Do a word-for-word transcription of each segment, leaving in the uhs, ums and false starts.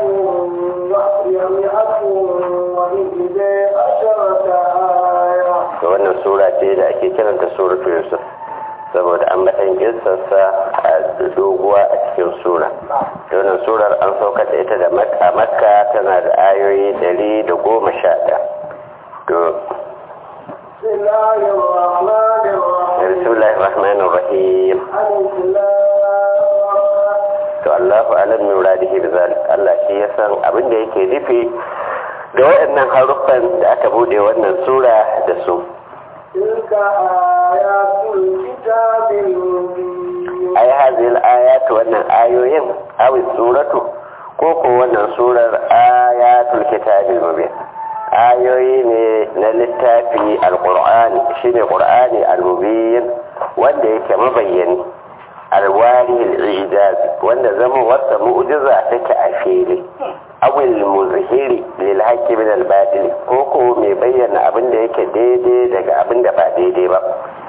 wannan sura ce da ake kiranta suratu Yusuf saboda an matan kissarsa a doguwa a cikin sura. Wannan surar an saukar da ita da makka makka tana da ayoyi dari da goma sha ɗaya. Bismillahir Rahmanir Rahim. To Allahu a'lam bi muradihi bizalik. Allah shi ya san abin da yake nufi da waɗannan haruffan da aka bude wannan sura da su. تلك آيات الكتاب المبين أي هذه الآيات وأن آيوين أو السورة كوكو وأن سورة آيات الكتاب المبين آيوين نلتافي القرآن شين القرآن المبين وأن يكمبين الوالي الإعجاز وأن زمو وقت مؤجزة تكأفيلي أو المظهر للحق من الباطل كوكو مي بينا abin da yake daidai daga abin da ba daidai ba.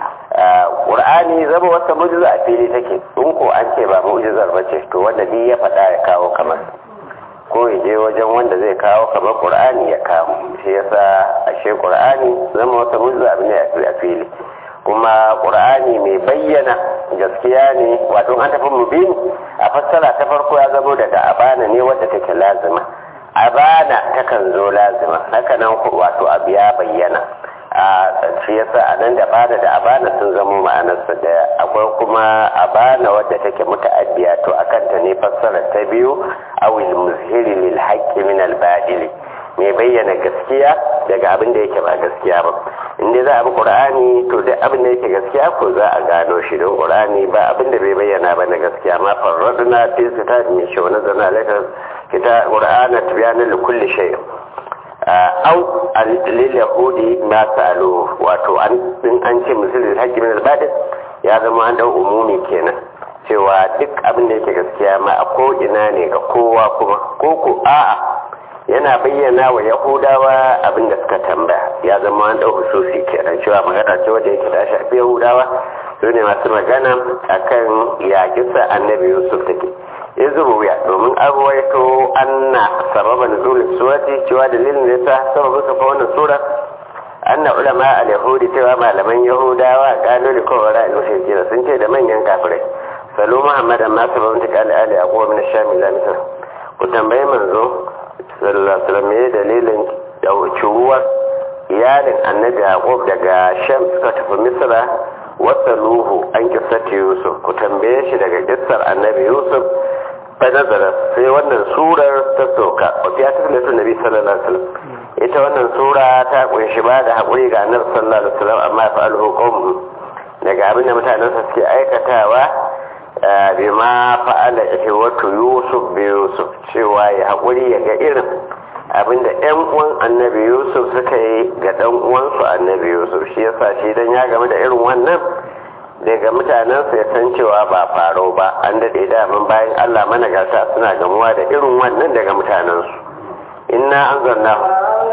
Qur'ani zama wata mu'jiza a fili take in ko an ce ba mu'jizar ba ce to wanda ni ya faɗa ya kawo kamar ko ya je wajen wanda zai kawo kamar Qur'ani ya kawo shi yasa ashe Qur'ani zama wata mu'jiza abin ne a fili kuma Qur'ani mai bayyana gaskiya ne wato an tafi mubin a fassara ta farko ya zamo daga abana ne wadda take lazima abana takan zo lazima haka nan wato abu ya bayyana a shi yasa anan da bana da abana sun zamo ma'anarsa da akwai kuma abana wadda take muta'addiya to akan ta ne fassara ta biyu awil muzhiri lil haqqi min al badili mai bayyana gaskiya daga abin da yake ba gaskiya ba inda za a bi qur'ani to duk abin da yake gaskiya ko za a gano shi don qur'ani ba abin da bai bayyana ba na gaskiya ma farradna fi kitab min shawna zana laka kitab qur'ana tibyana li kulli shay au lil yahudi ma salu wato an din an ce musulmi haqqi min al-badil ya zama an dau umumi kenan cewa duk abin da yake gaskiya ma a ko ina ne ga kowa kuma ko ko a'a yana bayyana wa yahudawa abin da suka tambaya ya zama an ɗau hususi kenan cewa magana ce wadda yake da shafi yahudawa su ne masu magana akan yaƙisa annabi yusuf take ya zuba wuya domin an ruwaito anna sababan nuzulin surati cewa dalilin da yasa sababin sa fa wannan sura anna ulama al-yahudi cewa malaman yahudawa qalu li kawara al-mushrikin sun ce da manyan kafirai salu muhammadan ma sababun tikal ali aqwa min ash-sham ila misr ku tambaye manzo sallallahu alaihi wasallam ne dalilin daucuwar iyalin annabi yaqub daga sham suka tafi misra wasaluhu an kissati yusuf ku tambaye shi daga kissar annabi yusuf fa nazara sai wannan surar ta soka wa fi atlatu nabi sallallahu alaihi wasallam ita wannan sura ta kunshi ba da hakuri ga annabi sallallahu alaihi wasallam amma fa al-hukum daga abin da mutanen sa suke aikatawa bima fa'ala ihwatu yusuf bi yusuf cewa ya haƙuri ya ga irin abinda ƴan uwan annabi yusuf suka yi ga ɗan uwansu annabi yusuf shi yasa shi dan ya game da irin wannan daga mutanensa ya san cewa ba faro ba an daɗe daman bayan allah managarta suna gamuwa da irin wannan daga mutanensu inna anzalnahu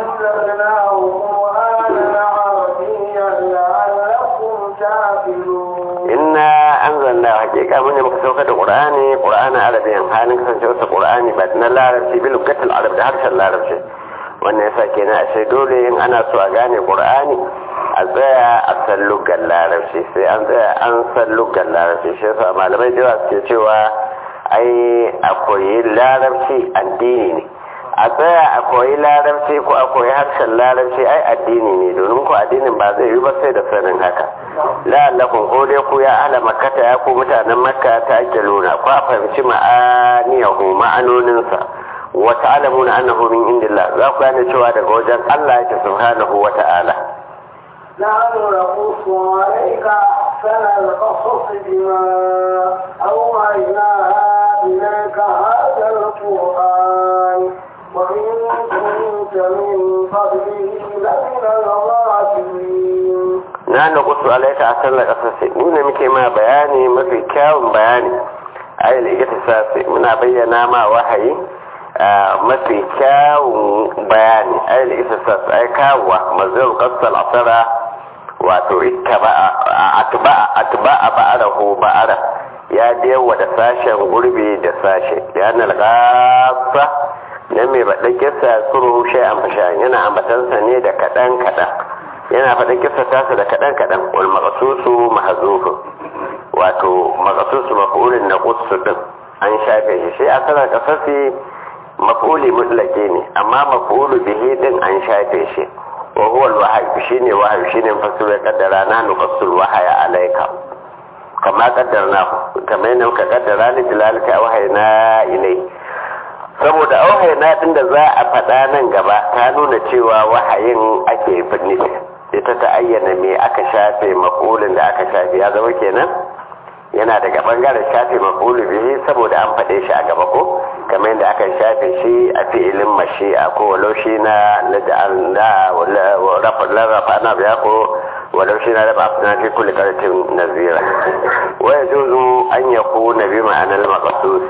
inna anzalna hakika mun ne muka sauka da qur'ani qur'ani arabiyan halin kasancewar sa qur'ani ba na larabci bil lugatil arab da harshen larabci wannan yasa kenan a sai dole in ana so a gane qur'ani a tsaya a san lugar larabci sai an tsaya an san lugar larabci shi yasa malamai da suke cewa ai a koyi larabci addini ne a tsaya a koyi larabci ko a koyi harshen larabci ai addini ne domin ko addinin ba zai yi ba sai da sanin haka la'allakum ko dai ku ya ahla makkata ya ku mutanen makka ta ake luna ko a fahimci ma'aniyahu ma'anoninsa wa ta'lamuna annahu min indillah za ku gane cewa daga wajen Allah yake subhanahu wa ta'ala نحن نقص عليك أحسن القصص بما أوحينا إليك هذا القرآن وإن كنت من قبله لمن الغافلين نحن نقص عليك أحسن القصص من muke ma bayani mafi kyawun bayani ayil iktisasi muna bayyana ma wahayi mafi kyawun bayani ayil iktisas ay kawwa mazal qasal asara wato ittaba'a atba'a atba'a ba'arahu ba'ara ya dewa da sashen gurbi da sashe yana al-ghassa dan mai baɗa kissa suru shay'an fasha yana ambatansa ne da kaɗan kaɗan yana faɗa kissa tasa da kaɗan kaɗan wal maqsusu mahzufun wato maqsusu maf'ulun na qussu din an shafe shi sai asalar kasasi maf'uli mutlaqi ne amma maf'ulu bihi din an shafe shi wa huwa al-wahyi shine wahyi shine fasira kaddara na nuqassul wahya alayka kama kaddarna kamar yadda muka kaddara li tilalika wahayna ilai saboda wahayna din da za a faɗa nan gaba ta nuna cewa wahayin ake nufi ita ta ayyana me aka shafe maf'ulin da aka shafe ya zama kenan yana daga bangaren shafe maf'ulu bihi saboda an faɗe shi a gaba ko kamar yadda aka shafe shi a fi'ilin mashi'a ko walau shi na naj'alna wa rafa na biya ko walau shi na raba na fi kulli qaratin nazira wa yajuzu an yakuna bi ma'anar maqsus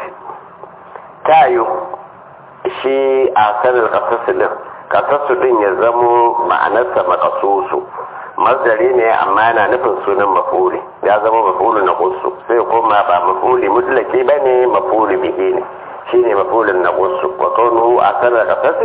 tayu shi a sanar qasas din qasas din ya zamo ma'anarsa maqsusu masdari ne amma yana nufin sunan maf'uli ya zama maf'ulu na qussu sai kuma ba maf'uli mutlaki bane maf'uli bihi ne shine maf'ulun na qussu wa qawluhu asara qasasi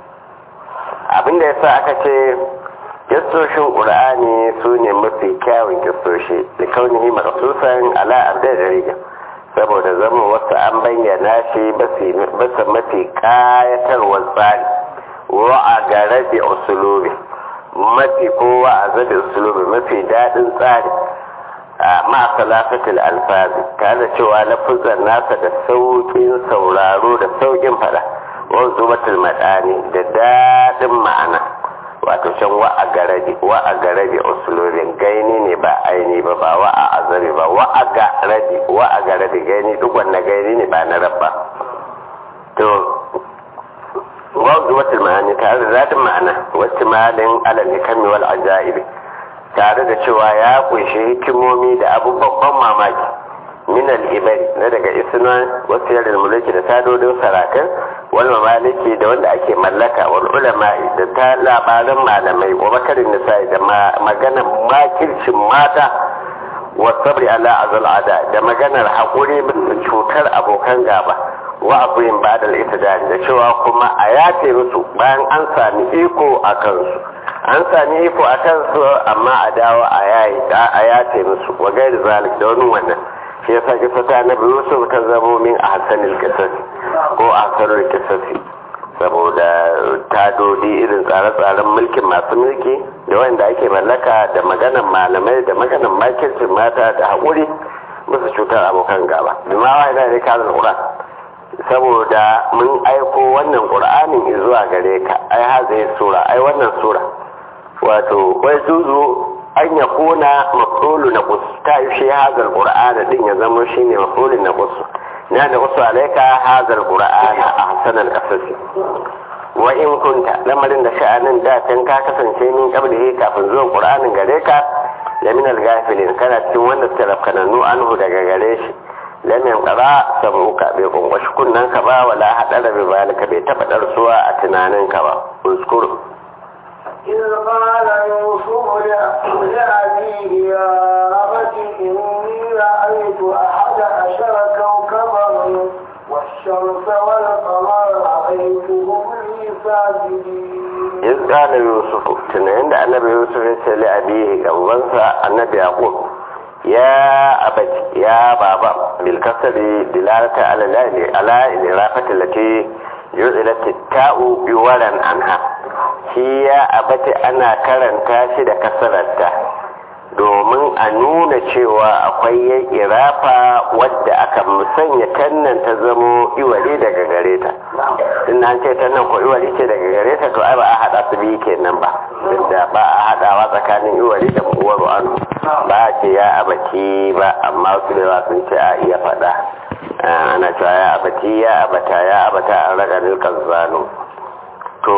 abinda yasa aka ce kissoshin qur'ani sune mafi kyawun kissoshi da kaunihi maqsusan ala abdar riga saboda zama wasu an bayyana shi basa mafi kayatarwar tsari wa a garabi usulubi mafi kowa a zabi usulubi mafi daɗin tsari a ma'asalafatul alfazi tare da cewa lafuzan nasa da sauƙin sauraro da sauƙin fada wanzu zubatul madani da daɗin ma'ana wato can wa a garabi wa a garabi usulubin gaini ne ba aini ba ba wa a azabi ba wa a garabi wa a garabi gaini duk wannan gaini ne ba na rabba to wanzu wata ma'ani tare da zaɗin ma'ana wacce malin alal hikami wal ajaibi tare da cewa ya kunshi hikimomi da abubuwan mamaki min al-ibari na daga isna wasu yarin mulki da sadodin sarakan wal mamaliki da wanda ake mallaka wal ulama'i da ta labaran malamai wa makarin nisa'i da maganar makircin mata wa sabri ala azal ada da maganar haƙuri bisa cutar abokan gaba wa abuyin badal itidari da cewa kuma a yace musu bayan an sami iko a kansu an sami iko a kansu amma a dawo a yayi a yace musu wa gairi zalik da wani wannan shi yasa kisa ta annabi Yusuf ta zamo min a hasanil kisasi ko a hasanul kisasi saboda tadodi irin tsare-tsaren mulkin masu mulki da wanda ake mallaka da maganan malamai da maganan makircin mata da haƙuri musu cutar abokan gaba bima wa ina ne kazan Qur'an saboda mun aiko wannan Qur'anin zuwa gare ka ai hazi sura ai wannan sura wato wai zuzu an ya kuna mafulu na kus ta yi shi hazar qur'ana din ya zama shine mafulun na kus na da wasu alaika hazar qur'ana a hasanar kasasi wa in kunta lamarin da sha'anin da can ka kasance min kablihi kafin zuwan qur'anin gare ka lamin al-ghafilin kana cikin wanda suka rafkananu anhu daga gare shi lam yanqara sabuka bai kungashi kunnan ka ba wala hadara bi balika bai taba darsuwa a tunanin ka ba uskuru إذ قال يوسف لأبيه يا أبت إني رأيت أحد عشر كوكبا والشمس والقمر رأيتهم لي ساجدين إذ قال يوسف تنين النبي يوسف لأبيه أولا النبي يقول يا أبت يا بابا بالكسر دلالة على على الإضافة التي جعلت التاء بولا عنها shi ya abati ana karanta shi da kasararta domin a nuna cewa akwai ya irafa wadda aka musanya tannan ta zamo iwari daga gare ta tun an ce tannan ko iwari ce daga gare ta to ai ba a haɗa su biyu kenan ba inda ba a haɗawa tsakanin iwari da uwar anu ba a ce ya abati ba amma su da sun ce a iya faɗa ana cewa ya abati ya abata ya abata an raga nilkan zanu to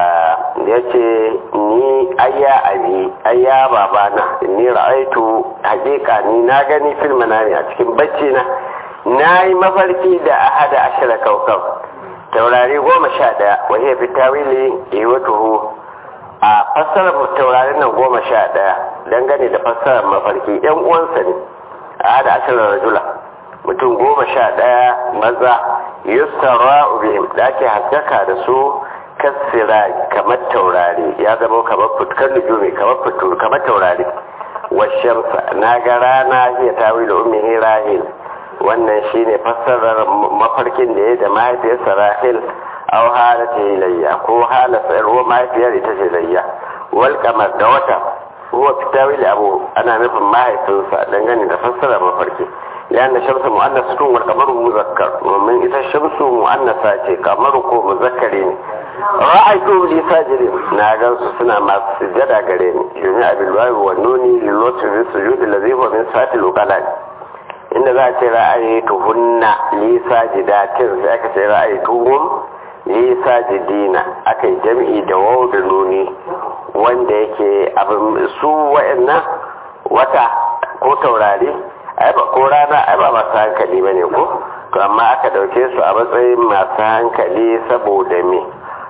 ya ce ni ayya abi ayya babana ni ra'aitu hakika ni na gani fil manami a cikin bacci na na yi mafarki da ahada ashira kaukab taurari goma sha daya wahiyar fitawili iwatuhu a fassarar taurarin nan goma sha daya dangane da fassarar mafarki yan uwansa ne ahada ashira rajula mutum goma sha daya maza yustara'u bihim da ake haskaka da su kasira kamar taurari ya zama kamar fitkan nujumi kamar fitur kamar taurari washamsa na ga rana hiya tawilu ummihi rahil wannan shine fassarar mafarkin da ya da mahaifiyarsa rahil aw halata ilayya ko halata ruwa mahaifiyar ita ce layya wal kamar da wata huwa fitawil abu ana nufin mahaifinsa dangane da fassarar mafarki لأن الشمس مؤنثة والقمر مذكر ومن إذا الشمس مؤنثة قمر مذكرين رأيتهم لي ساجدين ناقل سنة ما سجد قرين جميع بالواو والنون للوصف بالسجود الذي هو من صفات الوقلاء إن ذات رأيتهن لي ساجدات ذاك رأيتهم لي ساجدين أكي جمعي دواو دنوني wanda yake abin su wa'annan wata ko taurari ai ba ko rana ai ba masu hankali ba ne ko to amma aka dauke su a matsayin masu hankali saboda me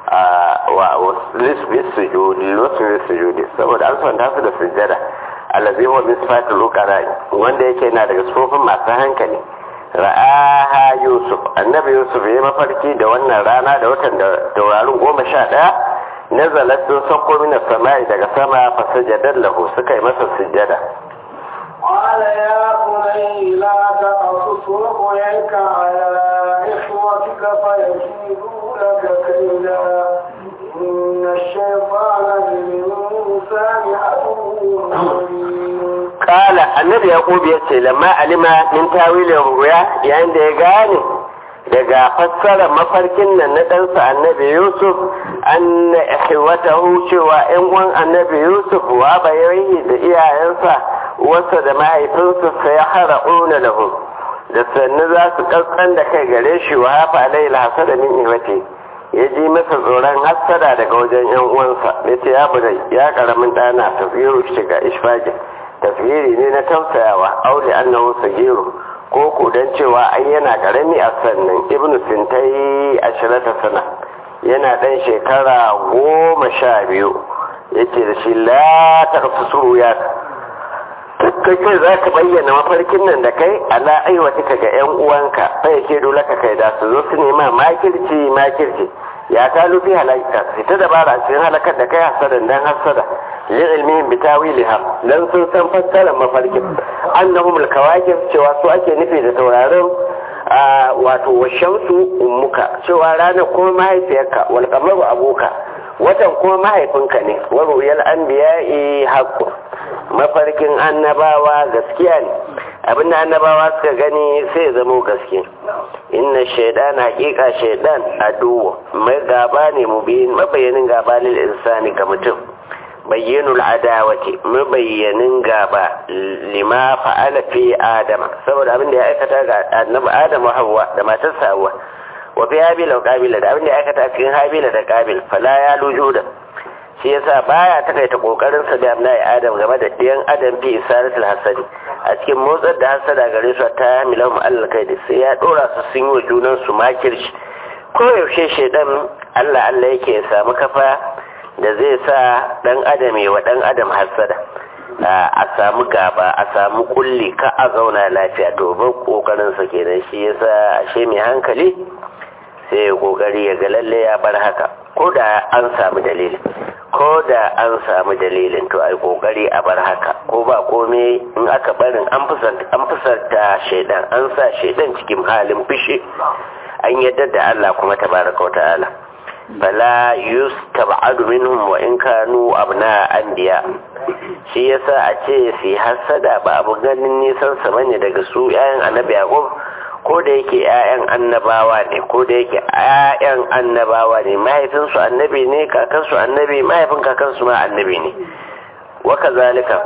wa lisbis sujudi lisbis sujudi saboda an son su da sujjada allazi huwa min sifatil uqara wanda yake na daga sifofin masu hankali ra'aha yusuf annabi yusuf ya mafarki da wannan rana da watan da taurarin goma sha ɗaya nazalat sun sauko min samai daga sama fasajadar lahu suka yi masa sujjada قال يا بني لا تقصص رؤياك على إخوتك فيكيدوا لك كيدا إن الشيطان للإنسان عدو مبين. قال النبي يقول يتي لما علم من تاويل الرؤيا يعني يغاني daga fassara mafarkin nan na ɗansa annabi yusuf an ihwatahu cewa ƴan uwan annabi yusuf wa bayayi da iyayensa wasa da mahaifinsa sai ya hara'una lahu da sannu za su kaskan da kai gare shi wa hafa alayhi hasada min ihwati ya ji masa tsoron hasada daga wajen ƴan uwansa ya ce ya bude ya karamin ɗana tafiyu shiga ishfaqi tafsiri ne na tausayawa auli annahu sagiru ko ko dan cewa ai yana karami a sannan ibnu sintai ashirata sana yana dan shekara goma sha biyu yace da shi la taqsuru ya kai kai zaka bayyana mafarkin nan da kai ala aiwata ka ga yan uwanka fa yake dole ka kai da su zo su nema makirci makirci ya ta lufi halaka fita dabara cikin halakar da kai hasadan dan hasada لعلمهم بتاويلها لن سنسان فسر مفاركب أنهم الكواكب cewa su ake nufi da taurarin wato washamsu ummuka cewa rana kuma mahaifiyarka wal qamaru abuka watan kuma mahaifinka ne wa ru'yal anbiya'i haqqu mafarkin annabawa gaskiya ne abinda annabawa suka gani sai zama gaskiya inna shaytana haqiqa shaytan adu mai gaba ne mubin mabayanin gaba lil insani ga mutum bayyanul adawati mabayyanin gaba lima fa'ala fi adama saboda abin da ya aikata ga annabi adam wa hawwa da matarsa hawwa wa fi habila wa qabila da abin da ya aikata cikin habila da qabil fala ya lujuda shi yasa baya takaita kokarin sa da annabi adam game da diyan adam fi isaratul hasadi a cikin motsar da hasada gare su ta milahum al-kaidi sai ya dora su sun yi wa junan su makirci ko yaushe shedan Allah Allah yake ya samu kafa da zai sa dan adam ya wa dan adam hasada a samu gaba a samu kulli ka a zauna lafiya to ban kokarin sa kenan shi yasa ashe mai hankali sai ya kokari ya ga lalle ya bar haka ko da an samu dalili ko da an samu dalilin to ai kokari a bar haka ko ba komai in aka barin an fusanta an fusanta shedan an sa shedan cikin halin fishi an yadda da Allah kuma tabaraka wa ta'ala fala yustab'adu minhum wa in kanu abna anbiya shi yasa a ce fi hasada ba abu ganin nisan sa bane daga su ƴaƴan annabi Yaqub ko da yake ƴaƴan annabawa ne ko da yake ƴaƴan annabawa ne mahaifin su annabi ne kakan su annabi mahaifin kakan su ma annabi ne wa kazalika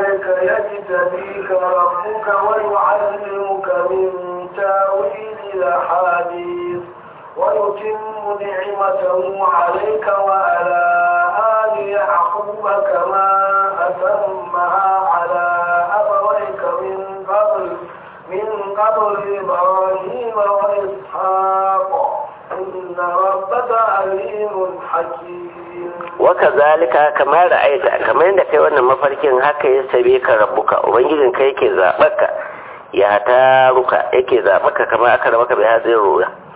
yajtabika rabbuka wa yu'allimuka min ta'wil al-hadith ويتم نعمته عليك وعلى آل يعقوب كما أتمها على أبويك من قبل من قبل إبراهيم وإسحاق إن ربك عليم حكيم وكذلك كما رأيت كما عندك وانا مفركين هكا يستبيك ربك وبنجد كيك زابك يهتارك يكي زابك كما أكرمك بهذه الرؤيا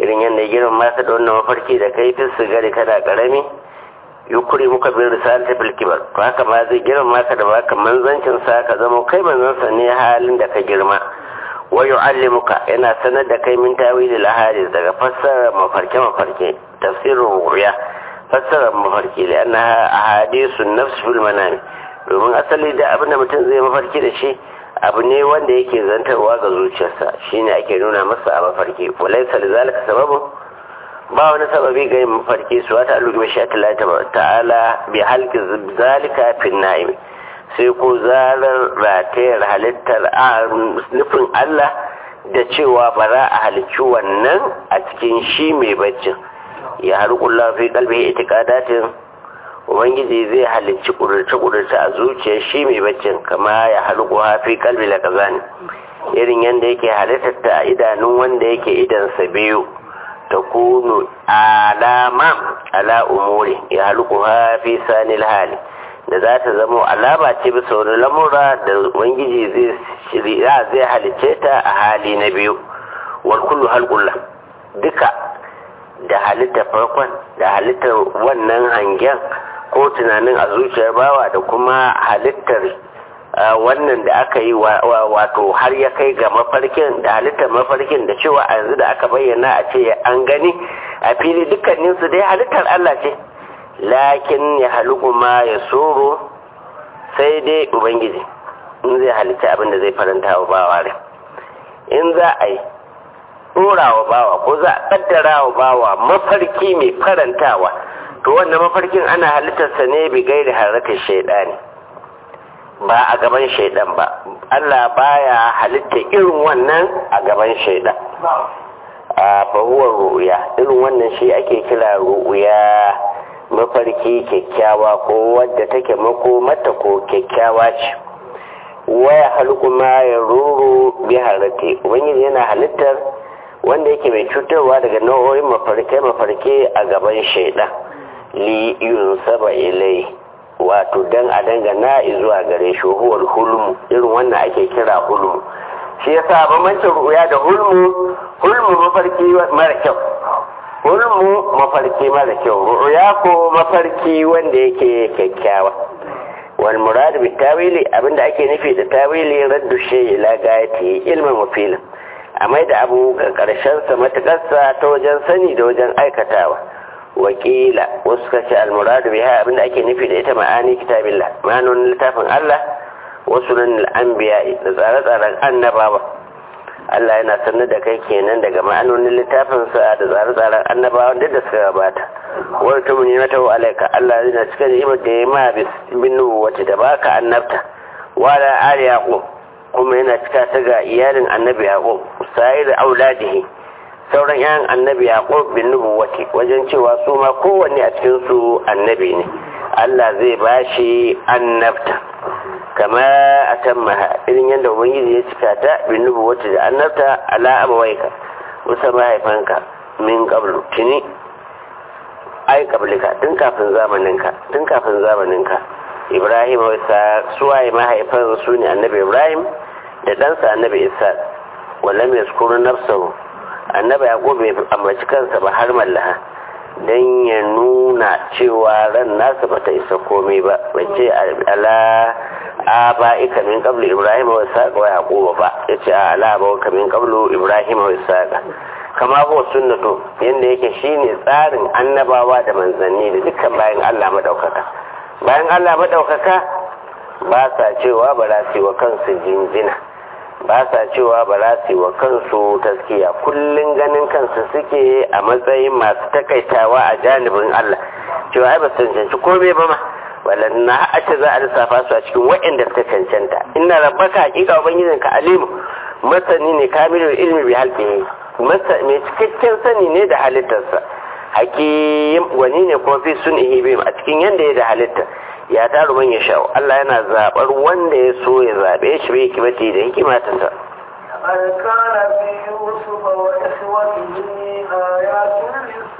irin yadda girman maka da wannan mafarki da kai fi sigari kana karami yukuri muka bin risalata bil kibar ko haka ma zai girman maka da baka manzancin sa ka zama kai manzansa ne halin da ka girma wa yu'allimuka yana sanar da kai min tawilil ahadith daga fassara mafarke mafarke tafsirul ru'ya fassara mafarki li annaha ahadithun nafs fil manami domin asali da abin da mutum zai mafarki da shi abu ne wanda yake zantarwa ga zuciyarsa shine ake nuna masa a mafarki walaysa lidhalika sababu ba wani sababi ga yin mafarki su wata alluki bi sha'ati ta'ala bi halki zalika fi na'im sai ko zarar ratayar halittar a nufin Allah da cewa bara a halicci wannan a cikin shi mai baccin ya harkullahu fi qalbihi itiqadatin ubangiji zai halicci kudurce-kudurce a zuciyar shi mai baccin kama ya halku hafi kalbi la kazani irin yadda yake halittar ta a idanun wanda yake idansa biyu ta kunu alama ala umuri ya halku hafi sanil hali da za ta zama alama ce bisa wani lamura da ubangiji zai shirya zai halicce ta a hali na biyu wal kullu halkullah duka da halittar farkon da halittar wannan hangen ko tunanin a zuciyar bawa da kuma halittar wannan da aka yi wato har ya kai ga mafarkin da halittar mafarkin da cewa a yanzu da aka bayyana a ce an gani a fili dukkaninsu dai halittar Allah ce lakin ya haluku ma ya soro sai dai ubangiji in zai halitta abin da zai faranta wa bawa rai in za a yi ɗora wa bawa ko za a ƙaddara wa bawa mafarki mai farantawa to wannan mafarkin ana halittarsa ne bi gairi harkar shaidani ba a gaban shaidan ba Allah baya halitta irin wannan a gaban shaidan a fahuwar ru'uya irin wannan shi ake kira ru'uya mafarki kyakkyawa ko wadda take makomata ko kyakkyawa ce waya halku ma ya ruru bi harate ubangiji yana halittar wanda yake mai cutarwa daga nau'o'in mafarke-mafarke a gaban shaidan li yunsaba ilai wato dan a dangana zuwa gare shi huwal hulmu irin wannan ake kira hulmu shi yasa bambancin ru'ya da hulmu hulmu mafarki mara kyau hulmu mafarki mara kyau ru'ya ko mafarki wanda yake kyakkyawa wal murad bi tawili abinda ake nufi da tawili raddu shay ila gayati ilmin mufilin a mai da abu ga ƙarshensa matuƙarsa ta wajen sani da wajen aikatawa wakila wasu kace almuradu biha abinda ake nufi da ita ma'ani kitabillah ma'anonin littafin Allah wasu nan al'anbiya da tsare-tsaren annabawa Allah yana sanar da kai kenan daga ma'anonin littafinsa da tsare-tsaren annabawa da suka gabata wani tumuni mata wa alaika Allah yana cika ni'imar da ya ma bin nubuwati da baka annabta wala ali yaqub kuma yana cika ta ga iyalin annabi yaqub sa'ir auladihi sauran yan annabi yaqub bin nubuwati wajen cewa su ma kowanne a cikin su annabi ne Allah zai bashi annabta kama atamma irin yadda ubangiji ya cika ta bin nubuwati da annabta ala abawaika musa mahaifanka min qablu tuni ai qablika tun kafin zamaninka tun kafin zamaninka Ibrahim wa Isa suwaye mahaifan su ne annabi Ibrahim da ɗansa annabi Isa wallam yaskuru nafsahu annabi Yaqub bai ambaci kansa ba har mallaha dan ya nuna cewa ran nasa bata isa komai ba bace ala abaika min qablu Ibrahim wa Isa wa Yaqub ba yace ala abaika min qablu Ibrahim wa Isa kama ko sunnatu yanda yake shine tsarin annabawa da manzanni da dukkan bayan Allah madaukaka bayan Allah maɗaukaka ba sa cewa ba za su yi wa kansu jinjina ba sa cewa ba za su yi wa kansu taskiya kullum ganin kansu suke a matsayin masu takaitawa a janibin Allah cewa ai ba su cancanci komai ba ma walanna na ce za a lissafa su a cikin waɗanda suka cancanta inna rabbaka hakika ubangijinka alimu masani ne kamilul ilmi bi halqihi mai cikakken sani ne da halittarsa hakim wani ne kuma fi sun ihibim a cikin yanda ya da halitta ya taru man ya sha'u Allah yana zabar wanda ya so ya zabe shi bai kibati da hikima ta sa alkana fi yusuf wa ikhwatihi ayatun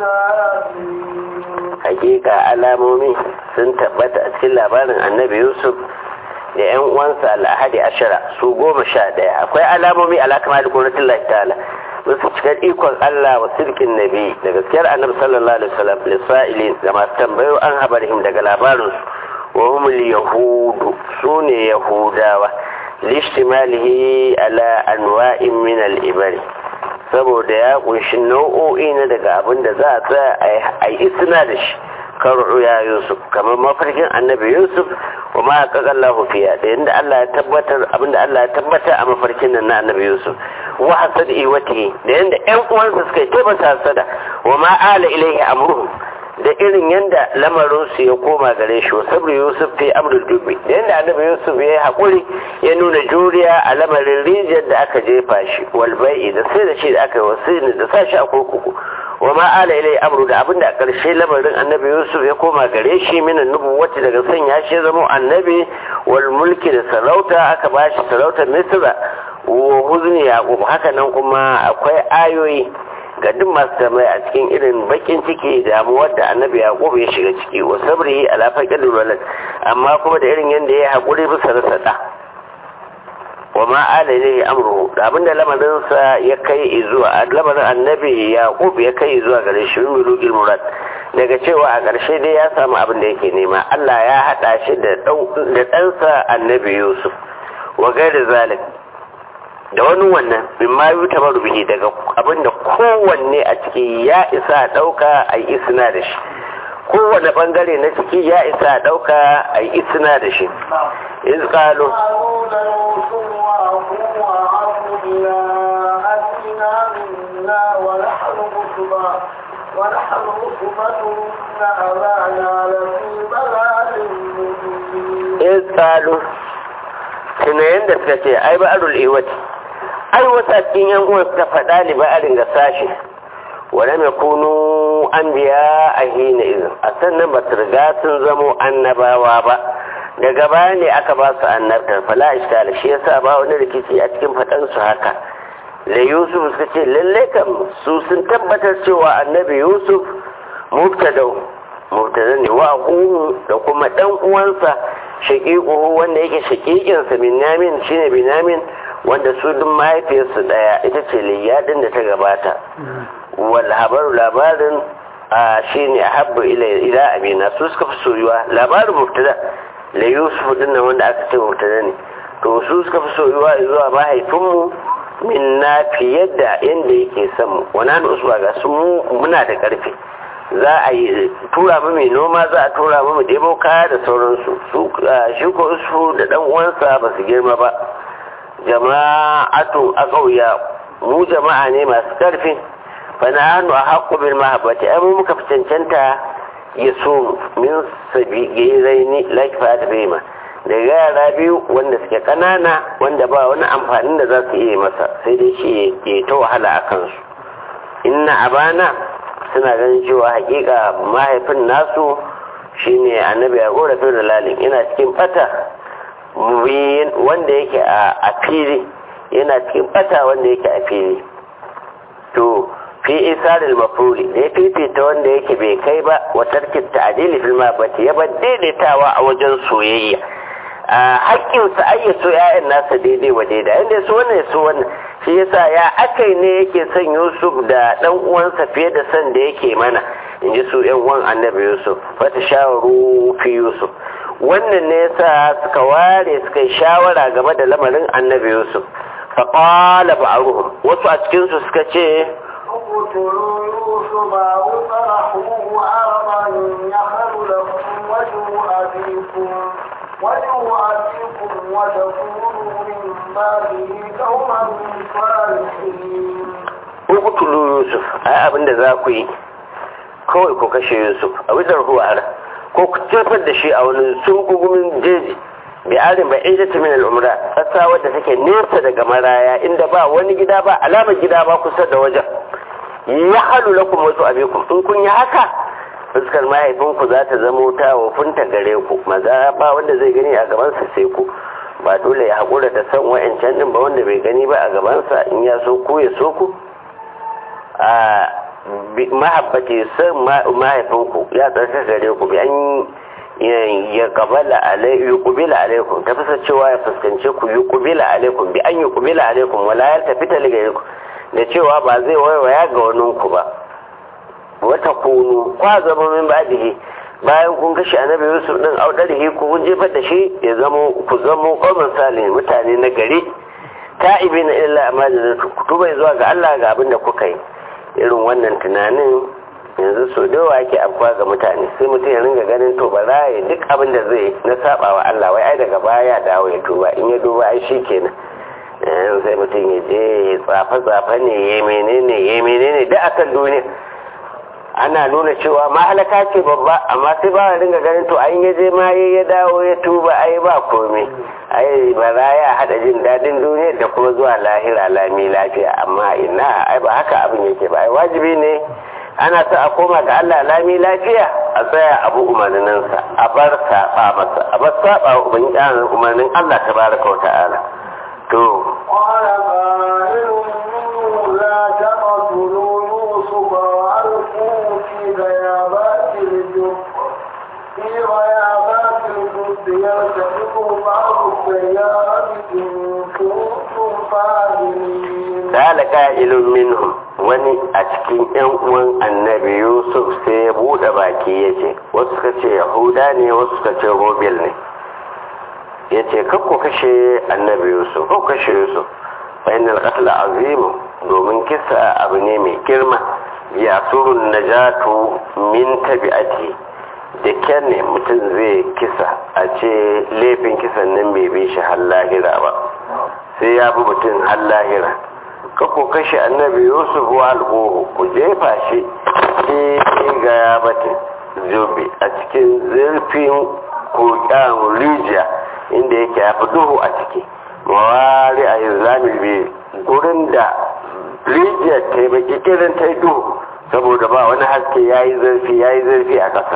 lisanin hakika alamomi sun tabbata a cikin labarin annabi yusuf da yan uwansa al-ahadi ashara su goma sha daya akwai alamomi ala kamal qudratillahi ta'ala musu cikar ikon Allah wa sirkin nabi da gaskiyar annabi sallallahu alaihi wasallam lisa'ilin ga masu tambayo an habarihim daga labarinsu wa humul yahudu sune yahudawa lishtimalihi ala anwa'in min al-ibari saboda ya kunshi nau'o'i na daga abin da za a tsaya a yi isna da shi karu ya yusuf kamar mafarkin annabi yusuf wa ma qalallahu fiya da yanda Allah ya tabbatar abinda Allah ya tabbata a mafarkin nan na annabi yusuf wa hasadi wati da yanda ƴan uwansa suka yi tabbata hasada wa ma ala ilaihi amruhum da irin yanda lamarin su ya koma gare shi wa sabri yusuf fi amrul dubi da yanda annabi yusuf ya yi hakuri ya nuna juriya a lamarin rijiyar da aka jefa shi wal bai'i da sai da shi da aka yi wasini da sa shi a kurkuku wa ma ala ilai amru da abinda a ƙarshe lamarin annabi yusuf ya koma gare shi minan nubuwati daga sanya shi zama annabi wal mulki da sarauta aka bashi sarautar misra wa huzni yaqub haka nan kuma akwai ayoyi ga duk masu tambaya a cikin irin bakin ciki damuwar da annabi yaqub ya shiga ciki wa sabri ala faqil walad amma kuma da irin yanda ya hakuri bisa rasa da wa ma ala ilayhi amruhu da abinda lamarinsa ya kai zuwa lamarin annabi yaqub ya kai zuwa gare shi mulugil murad daga cewa a ƙarshe dai ya samu abin da yake nema Allah ya hada shi da da ɗansa annabi yusuf wa gairi zalik da wani wannan mimma yutabaru bihi daga abinda kowanne a ciki ya isa dauka ai isna da shi kowane bangare na ciki ya isa dauka ai isna da shi iz qalu ونحن عصبة إن أبانا لفي ضلال مبين إذ قالوا tunayen da suka ce ai ba'arul iwati ai wata cikin yan uwan suka faɗa li ba'arin ga sashi wala mai kunu an biya a hina izin a sannan ba su riga sun zamo annabawa ba daga baya ne aka ba su annabtar fala iskala shi yasa ba wani rikici a cikin faɗansu haka da yusuf suka ce lalle kam su sun tabbatar cewa annabi yusuf mubtadau mubtada ne wa aquhu da kuma dan uwansa shaqiquhu wanda yake shaqiqin sa binyamin shine binyamin wanda su duk mahaifiyarsu daya ita ce liyadin da ta gabata wal habaru labarin shine habbu ila ila abina su suka fi soyuwa labarin mubtada la yusuf din wanda aka ce mubtada ne to su suka fi soyuwa zuwa mahaifinmu minna fiye da yadda yake son mu wani usba ga su muna da karfi za a yi tura mu mai noma za a tura mu mu debo kaya da sauransu su shi ko su da dan uwansa ba su girma ba jama'atu aqawiya mu jama'a ne masu karfi fa nahnu ahqqu bil mahabbati ai mu muka fi cancanta ya so min sabi gairaini like fa ta bima da yara biyu wanda suke kanana wanda ba wani amfanin da za su iya masa sai dai shi ya ta wahala a kansu inna abana suna ganin cewa hakika mahaifin nasu shine annabi ya gora fi dalalin yana cikin bata mubiyin wanda yake a fili yana cikin bata wanda yake a fili to fi isaril mafuli da ya fifita wanda yake bai kai ba wa tarkin ta'adili fil mabati ya ba daidaitawa a wajen soyayya a haƙƙinsa ai ya so ‘ya'yan nasa daidai wa daidai inda ya so wannan ya so wannan shi yasa ya akai ne yake son yusuf da ɗan uwansa fiye da son da yake mana in ji su ‘yan uwan annabi yusuf wata shawaru fi yusuf wannan ne yasa suka ware suka yi shawara game da lamarin annabi yusuf faƙala ba'aruhum wasu a cikinsu suka ce اقتلوا يوسف أو طرحوه أرضا يخل لكم وجه أبيكم وجه أبيكم وتكونوا من بعده قوما صالحين. اقتلوا يوسف أي أبن ذاكي kawai ku kashe Yusuf a wisar ruwa ko ku tafar da shi a wani sunkugumin jeji bi arin ba ijata min al'umra ƙasa wadda take nesa daga maraya inda ba wani gida ba alamar gida ba kusa da wajen ya halu lakum wasu abikum in kun yi haka fuskar mahaifinku za ta zamo ta wofinta gare ku maza ba wanda zai gani a gabansa sai ku ba dole ya haƙura da san wa'ancan ɗin ba wanda bai gani ba a gabansa in ya so ku ya so ku a mahabbati san mahaifinku ya tsarka gare ku bi an ya kabala yuqbila alaikum ta fasa cewa ya fuskance ku yuqbila alaikum bi an yuqbila alaikum wala yaltafita ligaykum da cewa ba zai waiwaya ga waninku ba wata kunu kwa zama min ba'dihi bayan kun kashe annabi Yusuf din audarihi ku kun jefar da shi ya zama ku zama qauman salihin mutane na gari ta'ibina illa amana kutuba zuwa ga Allah ga abin da kuka yi irin wannan tunanin yanzu so da yawa ake afkuwa ga mutane sai mutum ya ringa ganin to ba za ya duk abin da zai na saba wa Allah wai ai daga baya ya dawo ya tuba in ya duba ai shikenan sai mutum ya je tsafa tsafa ne ya menene ya menene da akan duniya ana nuna cewa mahalaka ce babba amma sai ba ya ringa ganin to an ya je ma ya dawo ya tuba ai ba komai ai ba za ya hada jin dadin duniya da kuma zuwa lahira lami lafiya amma ina ai ba haka abin yake ba ai wajibi ne ana sa a koma ga Allah lami lafiya a tsaya abu umarninsa a bar saba masa a bar saba ubangijin umarnin Allah tabaraka wa ta'ala to qala qa'ilun la taqtulu yusufa wa alqu fi ghayabati al-jub fi ghayabati al-jub yartaqibu ba'du sayyarati in kuntum fa'ilin qala qa'ilun minhum wani a cikin yan uwan annabi Yusuf sai ya bude baki yace wasu suka ce Yahuda ne wasu suka ce Robil ne yace kakko kashe annabi Yusuf ko kashe Yusuf bainal qatl azim domin kisa abu ne mai girma ya surun najatu min tabi'ati da kyanne mutum zai kisa a ce laifin kisan nan bai bi shi har lahira ba sai ya bi mutum har lahira kako kashe annabi Yusuf wa alƙohu ku jefa shi ke ga ya bata zobe a cikin zurfin koƙan rijiya inda yake ya fi duhu a ciki mawari a islamin biyu gurin da rijiyar ta yi baki kirin ta yi duhu saboda ba wani haske ya yi zurfi ya yi zurfi a ƙasa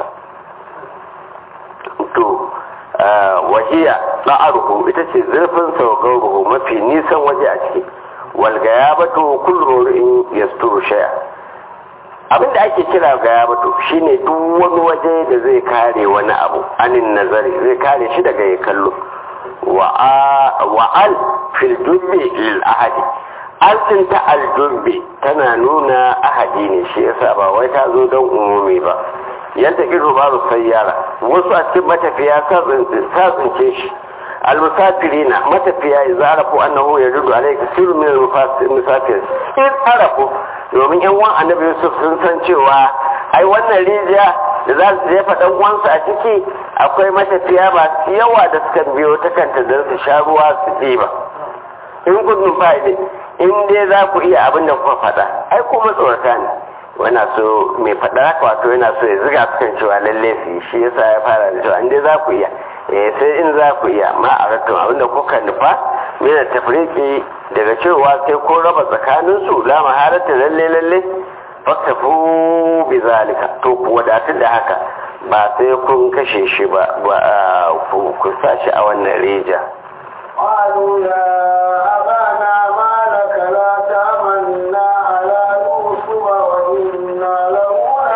to wahiya ɗa'aruhu ita ce zurfin saukar ruhu mafi nisan waje a ciki walgayabatu kullu in yasturu shay'a abinda ake kira gayabatu shine duk wani waje da zai kare wani abu anin nazari zai kare shi daga ya kallo wa wa al fil dubbi lil ahadi altin ta al dubbi tana nuna ahadi ne shi yasa ba wai ta zo don umumi ba yadda ido babu sayyara wasu a cikin matafiya sa tsince shi المسافرين متفيا إذا عرفوا أنه يجد عليه كثير من المسافر إذ عرفوا domin yan uwan annabi Yusuf sun san cewa ai wannan rijiya da za su jefa dan uwansu a ciki akwai matafiya masu yawa da suka biyo ta kanta don su sha ruwa su ɗiba in gudun fa'ide in dai za ku iya abin da kuka faɗa ai kuma tsorata ne wana so mai faɗa haka wato yana so ya ziga su kan cewa lalle su yi shi yasa ya fara da cewa in dai za ku iya eh sai in za ku iya ma a rattun abinda kuka nufa mena tafriki daga cewa sai ko raba tsakanin su la maharata lalle lalle faktafu bi zalika to ku wadatu da haka ba sai kun kashe shi ba ku sashi a wannan rija قالوا يا أبانا ما لك لا تأمنا على يوسف وإنا له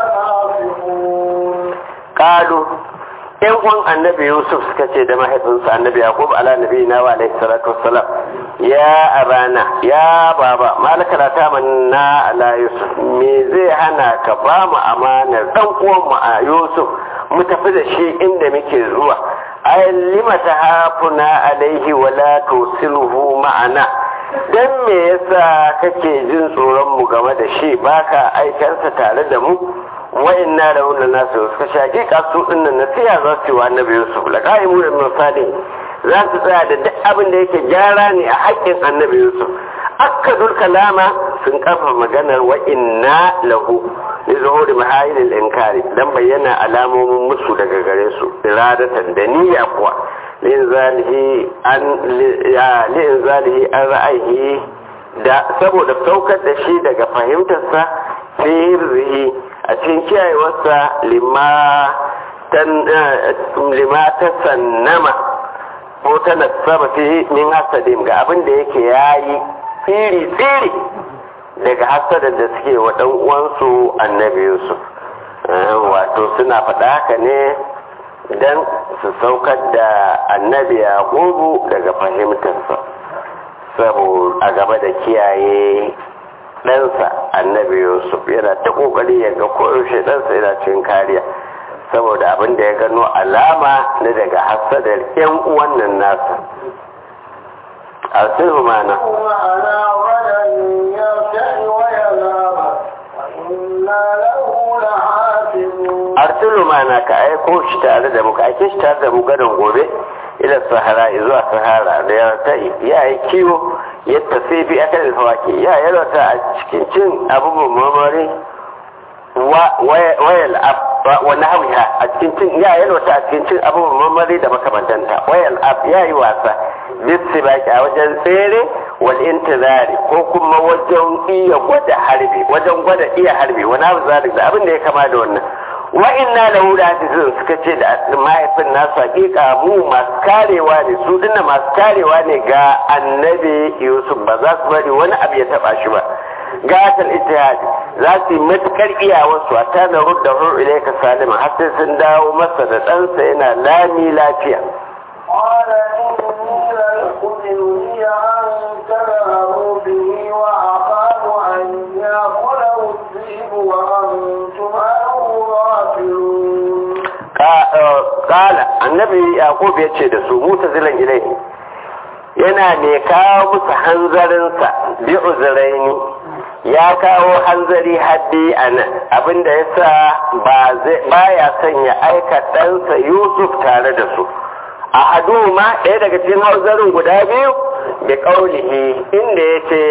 لناصحون قالوا yan uwan annabi Yusuf suka ce da mahaifinsa annabi Yaqub ala nabiyina wa alaihi salatu wassalam ya abana ya baba malaka la tamanna ala Yusuf me zai hana ka ba mu amanar dan uwan mu a Yusuf mu tafi da shi inda muke zuwa ay lima tahafuna alaihi wa la tusiluhu ma'ana dan me yasa kake jin tsoron mu game da shi baka aikansa tare da mu wa'inna da wannan nasu suka shaki kasu dinnan nasiha za su yi wa annabi Yusuf laqaimu da misali za su tsaya da duk abin da yake gyara ne a haƙƙin annabi Yusuf akkadul kalama sun kafa maganar wa'inna lahu li zuhuri mahayil inkari dan bayyana alamomin musu daga gare su iradatan da niyya kuwa lin zalihi an lin zalihi an ra'ayi da saboda saukar da shi daga fahimtarsa fi hirzihi a cikin kiyayewarsa lima ta sannama ko ta nasaba fi min hasadin ga abin da yake yayi tsiri-tsiri daga hasadar da suke wa ɗan uwansu annabi Yusuf wato suna faɗa haka ne don su saukar da annabi Yaqubu daga fahimtarsa saboda a gaba da kiyaye ɗansa annabi yusuf yana ta ƙoƙari ya ga koyaushe ɗansa yana cikin kariya saboda abin da ya gano alama na daga hasadar yan uwan nan nasa arsilhu mana arsilhu mana ka aiko shi tare da mu ka aike shi tare da mu gadon gobe ila sahara zuwa sahara da ya ta ya yi kiwo yadda sai bi aka da fawaki ya yalwata a cikin cin abubuwan mamari wayal ab wani hawiha a cikin cin ya yalwata a cikin cin abubuwan mamari da makamantanta wayal ab ya yi wasa bissi baki a wajen tsere wal intizari ko kuma wajen iya gwada harbi wajen gwada iya harbi wani abu zalik da abin da ya kama da wannan wa inna lahu lahafizun suka ce da mahaifin nasu hakika mu masu karewa ne su dinna masu karewa ne ga annabi yusuf ba za su bari wani abu ya taba shi ba gatal ittihadi za su yi matukar iyawarsu a tana rudda hur ilaika salima har sai sun dawo masa da ɗansa yana lami lafiya قال إني ليحزنني أن تذهبوا به وأخاف أن يأكله الذئب وأنتم عنه غافلون. قال النبي يعقوب يتشي da su mutazilan ilaihi yana ne kawo musu hanzarinsa bi uzuraini ya kawo hanzari haddi a nan abinda ya sa ba ya son ya aika ɗansa yusuf tare da su a hadu ma ɗaya daga cikin hanzarin guda biyu da ƙaunihi inda ya ce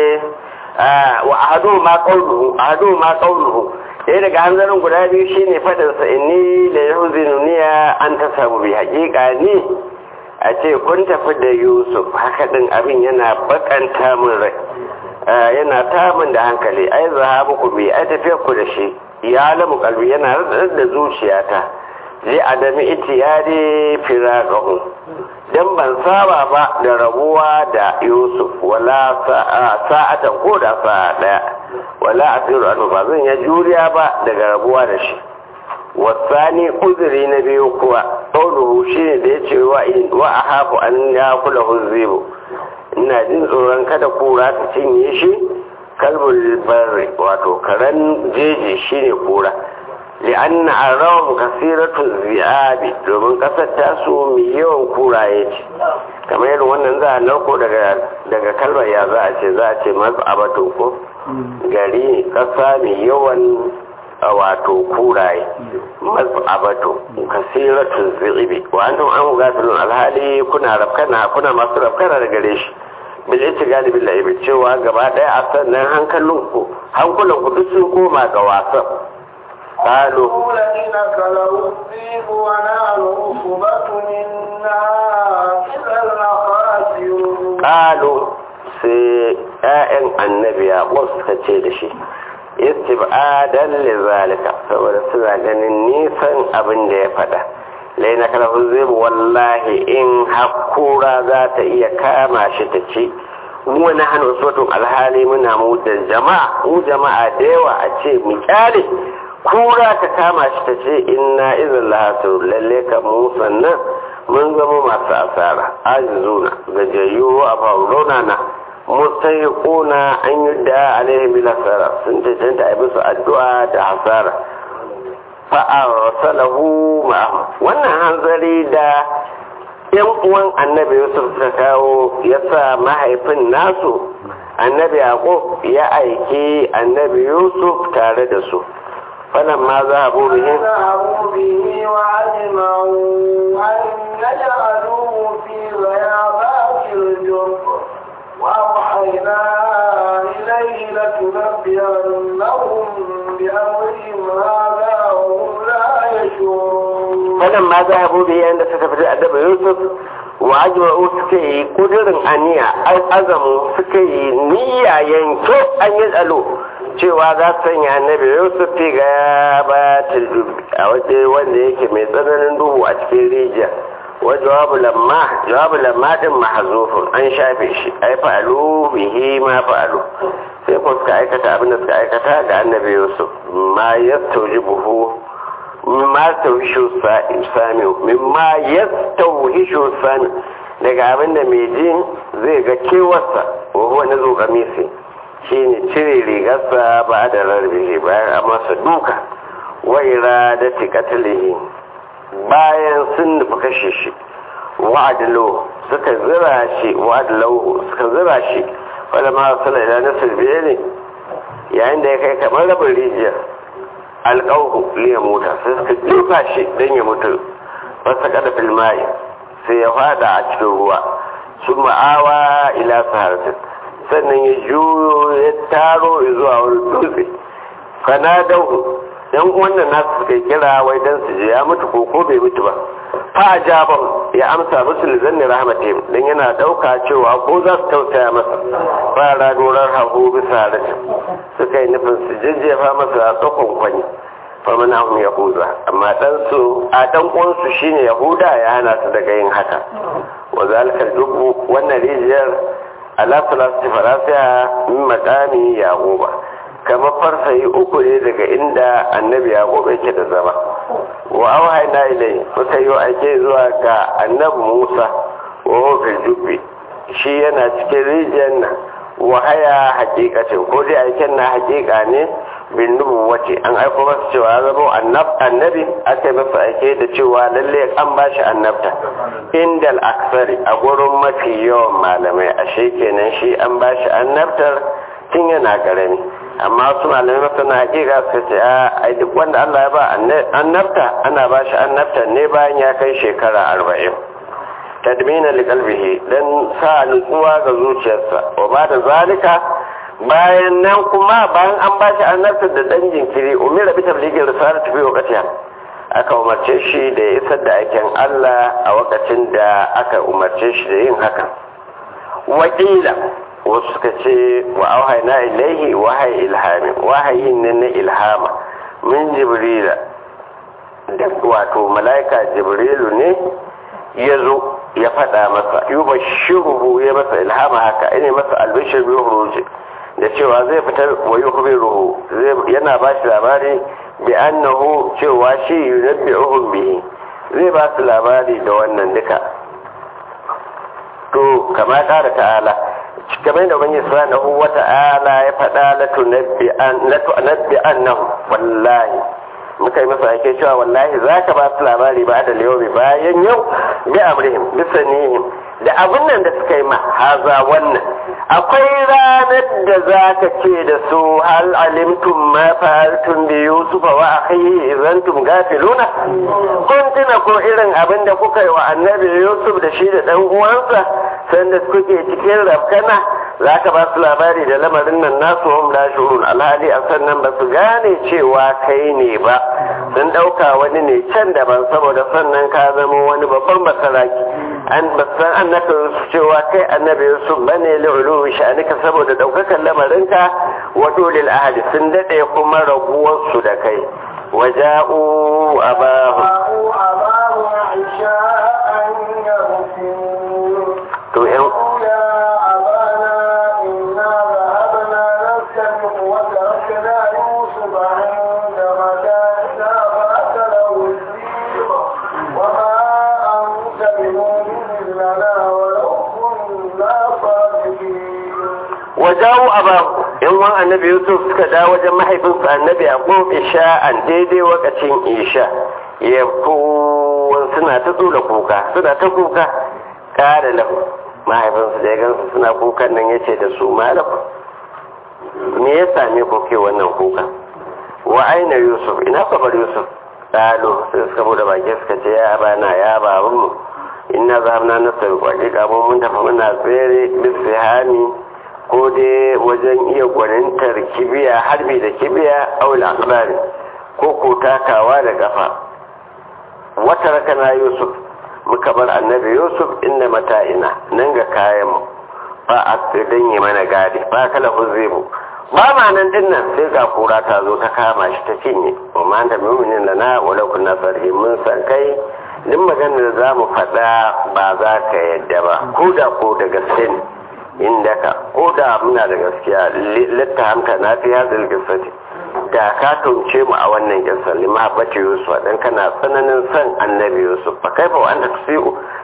wa a hadu ma ƙaunuhu a hadu ma ƙaunuhu ɗaya daga hanzarin guda biyu shine faɗinsa inni da yahuziniya an ta samu bi haƙiƙa ni a ce kun tafi da yusuf haka ɗin abin yana bakanta min rai yana tamin da hankali ai zahabu ku bi ai tafiyar ku da shi ya lamu kalbi yana radar da zuciyata zai adami itiyari firaqahu dan ban saba ba da rabuwa da yusuf wala sa'atan ko da sa'a daya wala asiru anu ba zan ya juriya ba daga rabuwa da shi wasani uzuri na biyu kuwa qawluhu shine da yace wa wa ahabu an yakula huzibu ina jin tsoron kada kura ta cinye shi kalbul barri wato karan jeji shine kura li'anna arawm kasiratu zi'abi domin kasar tasu mai yawan kuraye ce kamar yadda wannan za a narko daga daga kalmar ya za a ce za a ce masu abato ko gari kasa mai yawan wato kuraye masu abato kasiratu zi'ibi wa antum an gafilun alhali kuna rafkana kuna masu rafkana da gare shi bil itigali bil laibi cewa gaba daya a sannan hankalinku hankulanku duk sun koma ga wasan قالوا لئنك لرزيب ونحن عصبة منا إذا لخاسرون قالوا sai ‘ya'yan annabi ya suka ce da shi istib'adan li zalika saboda suna ganin nisan abin da ya faɗa laina kalafin zai wallahi in hakura za ta iya kama shi ta ci wani hannun sotun alhali muna mu da jama'a mu jama'a da yawa a ce mu kyale kura ta kama shi ta ce inna izin lahatu lalle ka mu sannan mun zama masu asara ajizuna gajayyu a faurona na mustahiquna an yudda alaihim bil hasara sun tantance a bisu addu'a da hasara fa arsalahu ma wannan hanzari da yan uwan annabi Yusuf suka kawo yasa mahaifin nasu annabi Yaqub ya aiki annabi Yusuf tare da su فلما ذهبوا به ذهبوا به وعلموا أن يجعلوه في غيابات الجب وأوحينا إليه لتنبئنهم بأمرهم هذا وهم لا يشعرون فلما ذهبوا به عند ستفت أدب يوسف وأجمعوا سكي قدر أنيا أزموا سكي نية ينكو أن يسألوا cewa za su sanya annabi yusuf fi ga bayatul dubi a waje wanda yake mai tsananin duhu a cikin rijiya wa jawabu lamma jawabu lamma din mahzufun an shafe shi ai fa'alu bihi ma fa'alu sai ko suka aikata abin da suka aikata ga annabi yusuf ma yastawjibuhu mimma tawhishu sami mimma yastawhishu sami daga abin da mai jin zai ga kewarsa wa huwa nazu qamisi shine cire rigarsa ba da rarrabe bayan a masa duka wa iradati qatlihi bayan sun nufi kashe shi wa'adlo suka zira shi wa'adlo suka zira shi wala ma sala ila nasr biyani yayin da ya kai kamar rabin rijiyar alqawhu li yamuta sai suka duka shi dan ya mutu fasa kada fil mai sai ya fada a cikin ruwa summa awa ila saharatin sannan ya juyo ya taro zuwa wani dutse kana dauhu dan wannan nasu suka kira wai dan su je ya mutu ko ko bai mutu ba fa ajaban ya amsa musu lizanni rahmatim dan yana dauka cewa ko za su tausaya masa fara dorar hagu bisa ratin suka yi nufin su jejjefa masa tsakon kwani fa mana hum yahuda amma dan su a dan uwan su shine yahuda ya hana su daga yin haka wa zalika dubu wannan rijiyar ala salati farasiya min maqami yaquba kamar farsayi uku ne daga inda annabi yaqub yake da zama wa awhayna ilai muka yi ake zuwa ga annabi musa wa huwa fil jubbi shi yana cikin rijiyar nan wahaya hakikacin ko dai aiken na hakika ne bin nubuwati an aiko masa cewa zama annabi aka yi masa aike da cewa lalle an bashi annabta indal aksari a gurin mafi yawan malamai ashe kenan shi an bashi annabtar tun yana karami amma wasu malamai masana hakika suka ce a duk wanda Allah ya ba annabta ana bashi annabta ne bayan ya kai shekara arba'in tadmina liqalbihi dan sa nutsuwa ga zuciyarsa wa ba da zalika bayan nan kuma bayan an ba shi annabta da dan jinkiri umira bi tablighi risalati fi waqtiha aka umarce shi da ya isar da aikin Allah a lokacin da aka umarce shi da yin haka wakila wasu suka ce wa auhayna ilaihi wahayi ilhami wahayin ne na ilhama min jibrila da wato malaika jibrilu ne ya zo ya faɗa masa yuba shiruhu ya masa ilhama haka ina masa albishir bi huruji da cewa zai fitar wa yukhbiruhu yana ba shi labari bi annahu cewa shi yunabbi'uhum bihi zai ba su labari da wannan duka to kama ƙara ta'ala kamar da ubangiji subhanahu wa ta'ala ya faɗa la tunabbi'an la tunabbi'annahum wallahi muka yi masa ake cewa wallahi za ka ba su labari ba da liyomi bayan yau bi amrihim bisanihim da abin nan da suka yi ma haza wannan akwai ranar da za ka ce da su hal alimtum ma fa'altum bi yusuf wa akhihi idantum gafiluna kun tuna ko irin abin da kuka yi wa annabi yusuf da shi da dan uwansa sanda kuke cikin rafkana za ka ba su labari da lamarin nan nasu hum la shurun alhali a sannan ba su gane cewa kai ne ba sun ɗauka wani ne can daban saboda sannan ka zama wani babban basaraki an basan annaka cewa kai annabi yusuf bane li'ulu sha'anika saboda ɗaukakan lamarinka wa dulil ahadi sun daɗe kuma raguwar su da kai waja'u abahu to yan wajawo abahu in wan annabi yusuf suka dawo wajen mahaifinsa annabi yaqub isha'an daidai wakacin isha ya ku suna ta tsula kuka suna ta kuka kada lahu mahaifinsa da ya gansu suna kukan nan yace da su malaku me ya same ku ke wannan kuka wa aina yusuf ina kabar yusuf qalu sai suka bude baki suka ce ya bana ya babanmu inna zahabna nasabi kwaƙiƙa mun tafi muna tsere bisihani ko dai wajen iya gwanintar kibiya harbi da kibiya aula akbari ko ko takawa da kafa wata rakana yusuf muka bar annabi yusuf inda mata'ina nan ga kayanmu ba a tsidan yi mana gadi ba kala huzebu ba ma nan dinnan sai ga kura ta zo ta kama shi ta cinye wa ma da muminin da na wala kunna sarhi mun san kai duk maganar da za mu faɗa ba za ka yadda ba ko da ko da gaske ne inda ka ko da muna da gaskiya litta hamta na fi hazil gisati da ka tunce mu a wannan gisar lima bace yusuf dan kana tsananin san annabi yusuf fa kaifa wa anta tusiu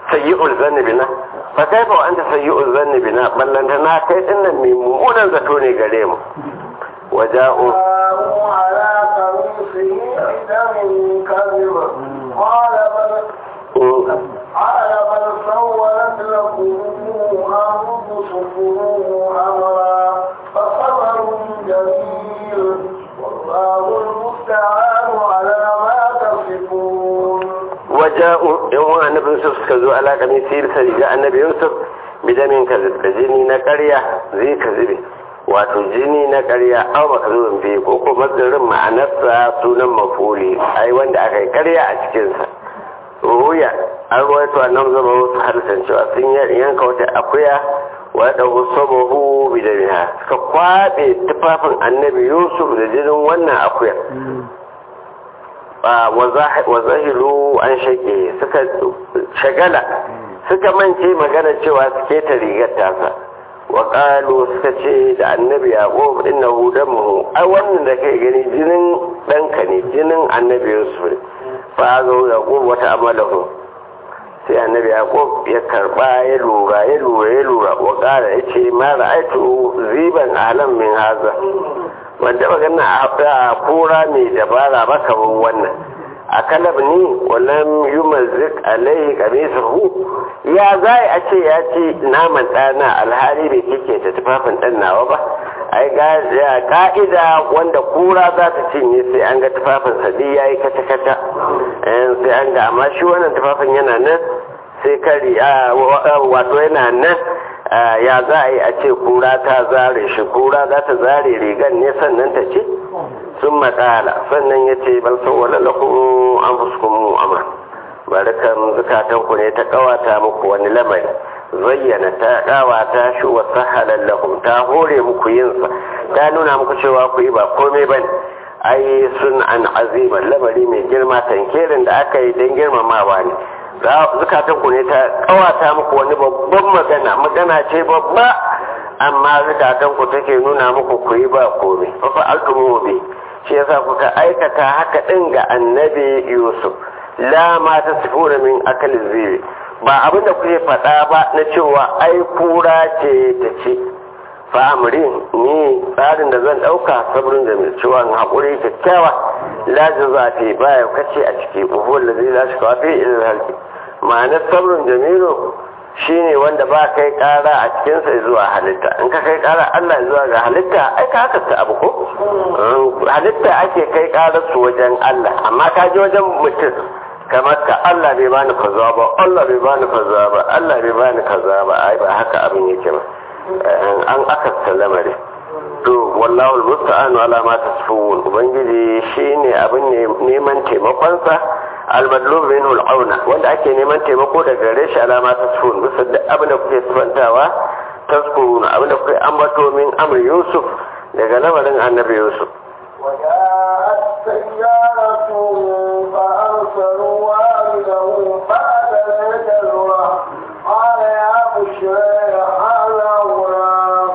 sayyi'ul zanni bina fa kaifa wa anta sayyi'ul zanni bina ballanta na kai dinnan mai mummunan zato ne gare mu waja'u على قميصه بدم كذب قال بل قال بل سولت لكم أنفسكم أمرا فصبر جميل والله المستعان على ما تصفون وجاءوا يوم النبي يوسف كذو على قميصه سرجاء النبي يوسف بدم كذب بجني نقرية زي كذبه wato jini na ƙarya au makazurin fi ko ko mazarin ma'anarsa sunan mafuli ai wanda aka yi ƙarya a cikinsa ruya an ruwaito a nan zama wasu halittar cewa sun yanka wata akuya wadda sabahu bidamiha suka kwaɓe tufafin annabi yusuf da jinin wannan akuya wa zahilu an shaƙe suka shagala suka mance magana cewa su keta rigar tasa wa ƙalu suka ce da annabi yaƙob inna hudamu ai wannan da kai gani jinin ɗanka ne jinin annabi yusuf ne fa zo yaƙob wata amalahu sai annabi yaƙob ya karɓa ya lura ya lura ya lura wa ƙara ya ce ma ra'aitu ziban alam min haza ban taɓa ganin a kura mai dabara ba kamar wannan a kalab ni walam yumazik alaihi qamisahu ya zai a ce ya ce naman ɗana alhali bai kike ta tufafin ɗan nawa ba ai ga ka'ida wanda kura za ta cinye sai an ga tufafin sa dai yayi kata kata sai an ga amma shi wannan tufafin yana nan sai kari wato yana nan ya za a yi a ce kura ta zare shi kura za ta zare rigan ne sannan ta ce sun matsala sannan ya ce bal sauwala lakum anfusukum amra barakan zukatanku ne ta kawata muku wani lamari zayyana ta kawata shi wa sahalan lakum ta hore muku yinsa ta nuna muku cewa ku yi ba komai bane ai sun an aziman lamari mai girma tankerin da aka yi don girmamawa ne zukatanku ne ta kawata muku wani babban magana magana ce babba amma zukatanku take nuna muku ku yi ba komai fa fa'altumu bi shi yasa kuka aikata haka din ga annabi yusuf la ma tasfura min akal zibi ba abin da kuke faɗa ba na cewa ai kura ce ta ce fa amrin ni tsarin da zan ɗauka sabrin da mai cewa haƙuri kyakkyawa la jazafi baya kace a ciki uhuwar da zai lashi kawafi ilil halki ma'anar sabrin jamilu shine wanda ba kai kara a cikinsa zuwa halitta in ka kai kara Allah zuwa ga halitta ai ka haka ta abu ko halitta ake kai kara su wajen Allah amma ka je wajen mutum kamar ka Allah bai bani kaza ba Allah bai bani kaza ba Allah bai bani kaza ba ai ba haka abin yake ba an aka sallama dai to wallahu almusta'anu ala ma tasfun ubangiji shine abin neman taimakon sa almadlub minhu al'auna wanda ake neman taimako daga gare shi alama tasfun bisa da abin da kuke sifantawa tasfun abin da kuke ambato min amr yusuf daga lamarin annabi yusuf وجاءت سيارة فأرسلوا والده بعد الجلوة قال يا بشرى هذا غلام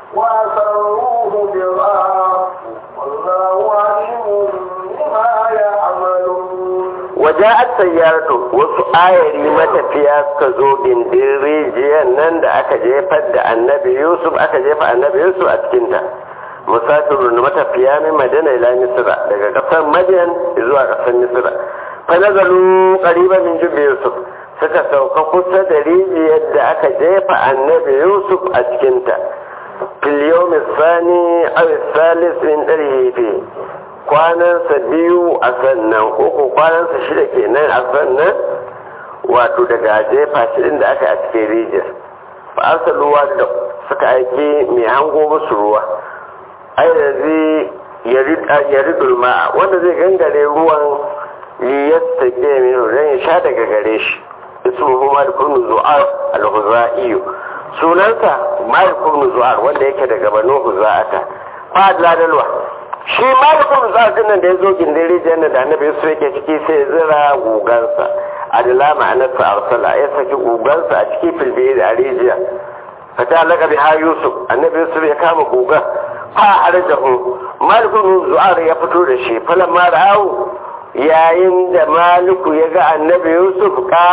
وأسروه بغار والله عليم بما يعملون وجاءت سيارة wasu ayari matafiya suka zo gindin rijiyar nan da aka jefar da annabi yusuf aka jefa annabi yusuf a cikinta musafirun matafiya min madina ila misra daga kasar madian zuwa kasar misra fa nazalu qariban min jubbi yusuf suka sauka kusa da rijiyar da aka jefa annabi yusuf a cikinta fil yawm athani aw thalith min darihi kwanansa biyu a sannan ko ko kwanansa shida kenan a sannan wato daga jefa shi da aka a cikin rijiyar fa arsaluwa da suka aiki mai hango musu ruwa ai da zai yaridul ma'a wanda zai gangare ruwan liyasta ke min ran ya sha daga gare shi ismuhu malik ibn zu'ar al-huzai sunansa malik ibn zu'ar wanda yake daga banu huza'ata fa dalwa shi malik ibn zu'ar din nan da yazo gindin rijiyar da annabi Yusuf yake ciki sai ya zira gugansa adala ma'anarsa arsala ya saki gugansa a cikin filbe da rijiya fata laka biha Yusuf annabi Yusuf ya kama gugan fa arjahu malikun zu'ar ya fito da shi falamma ra'u yayin da maliku ya ga annabi yusuf kala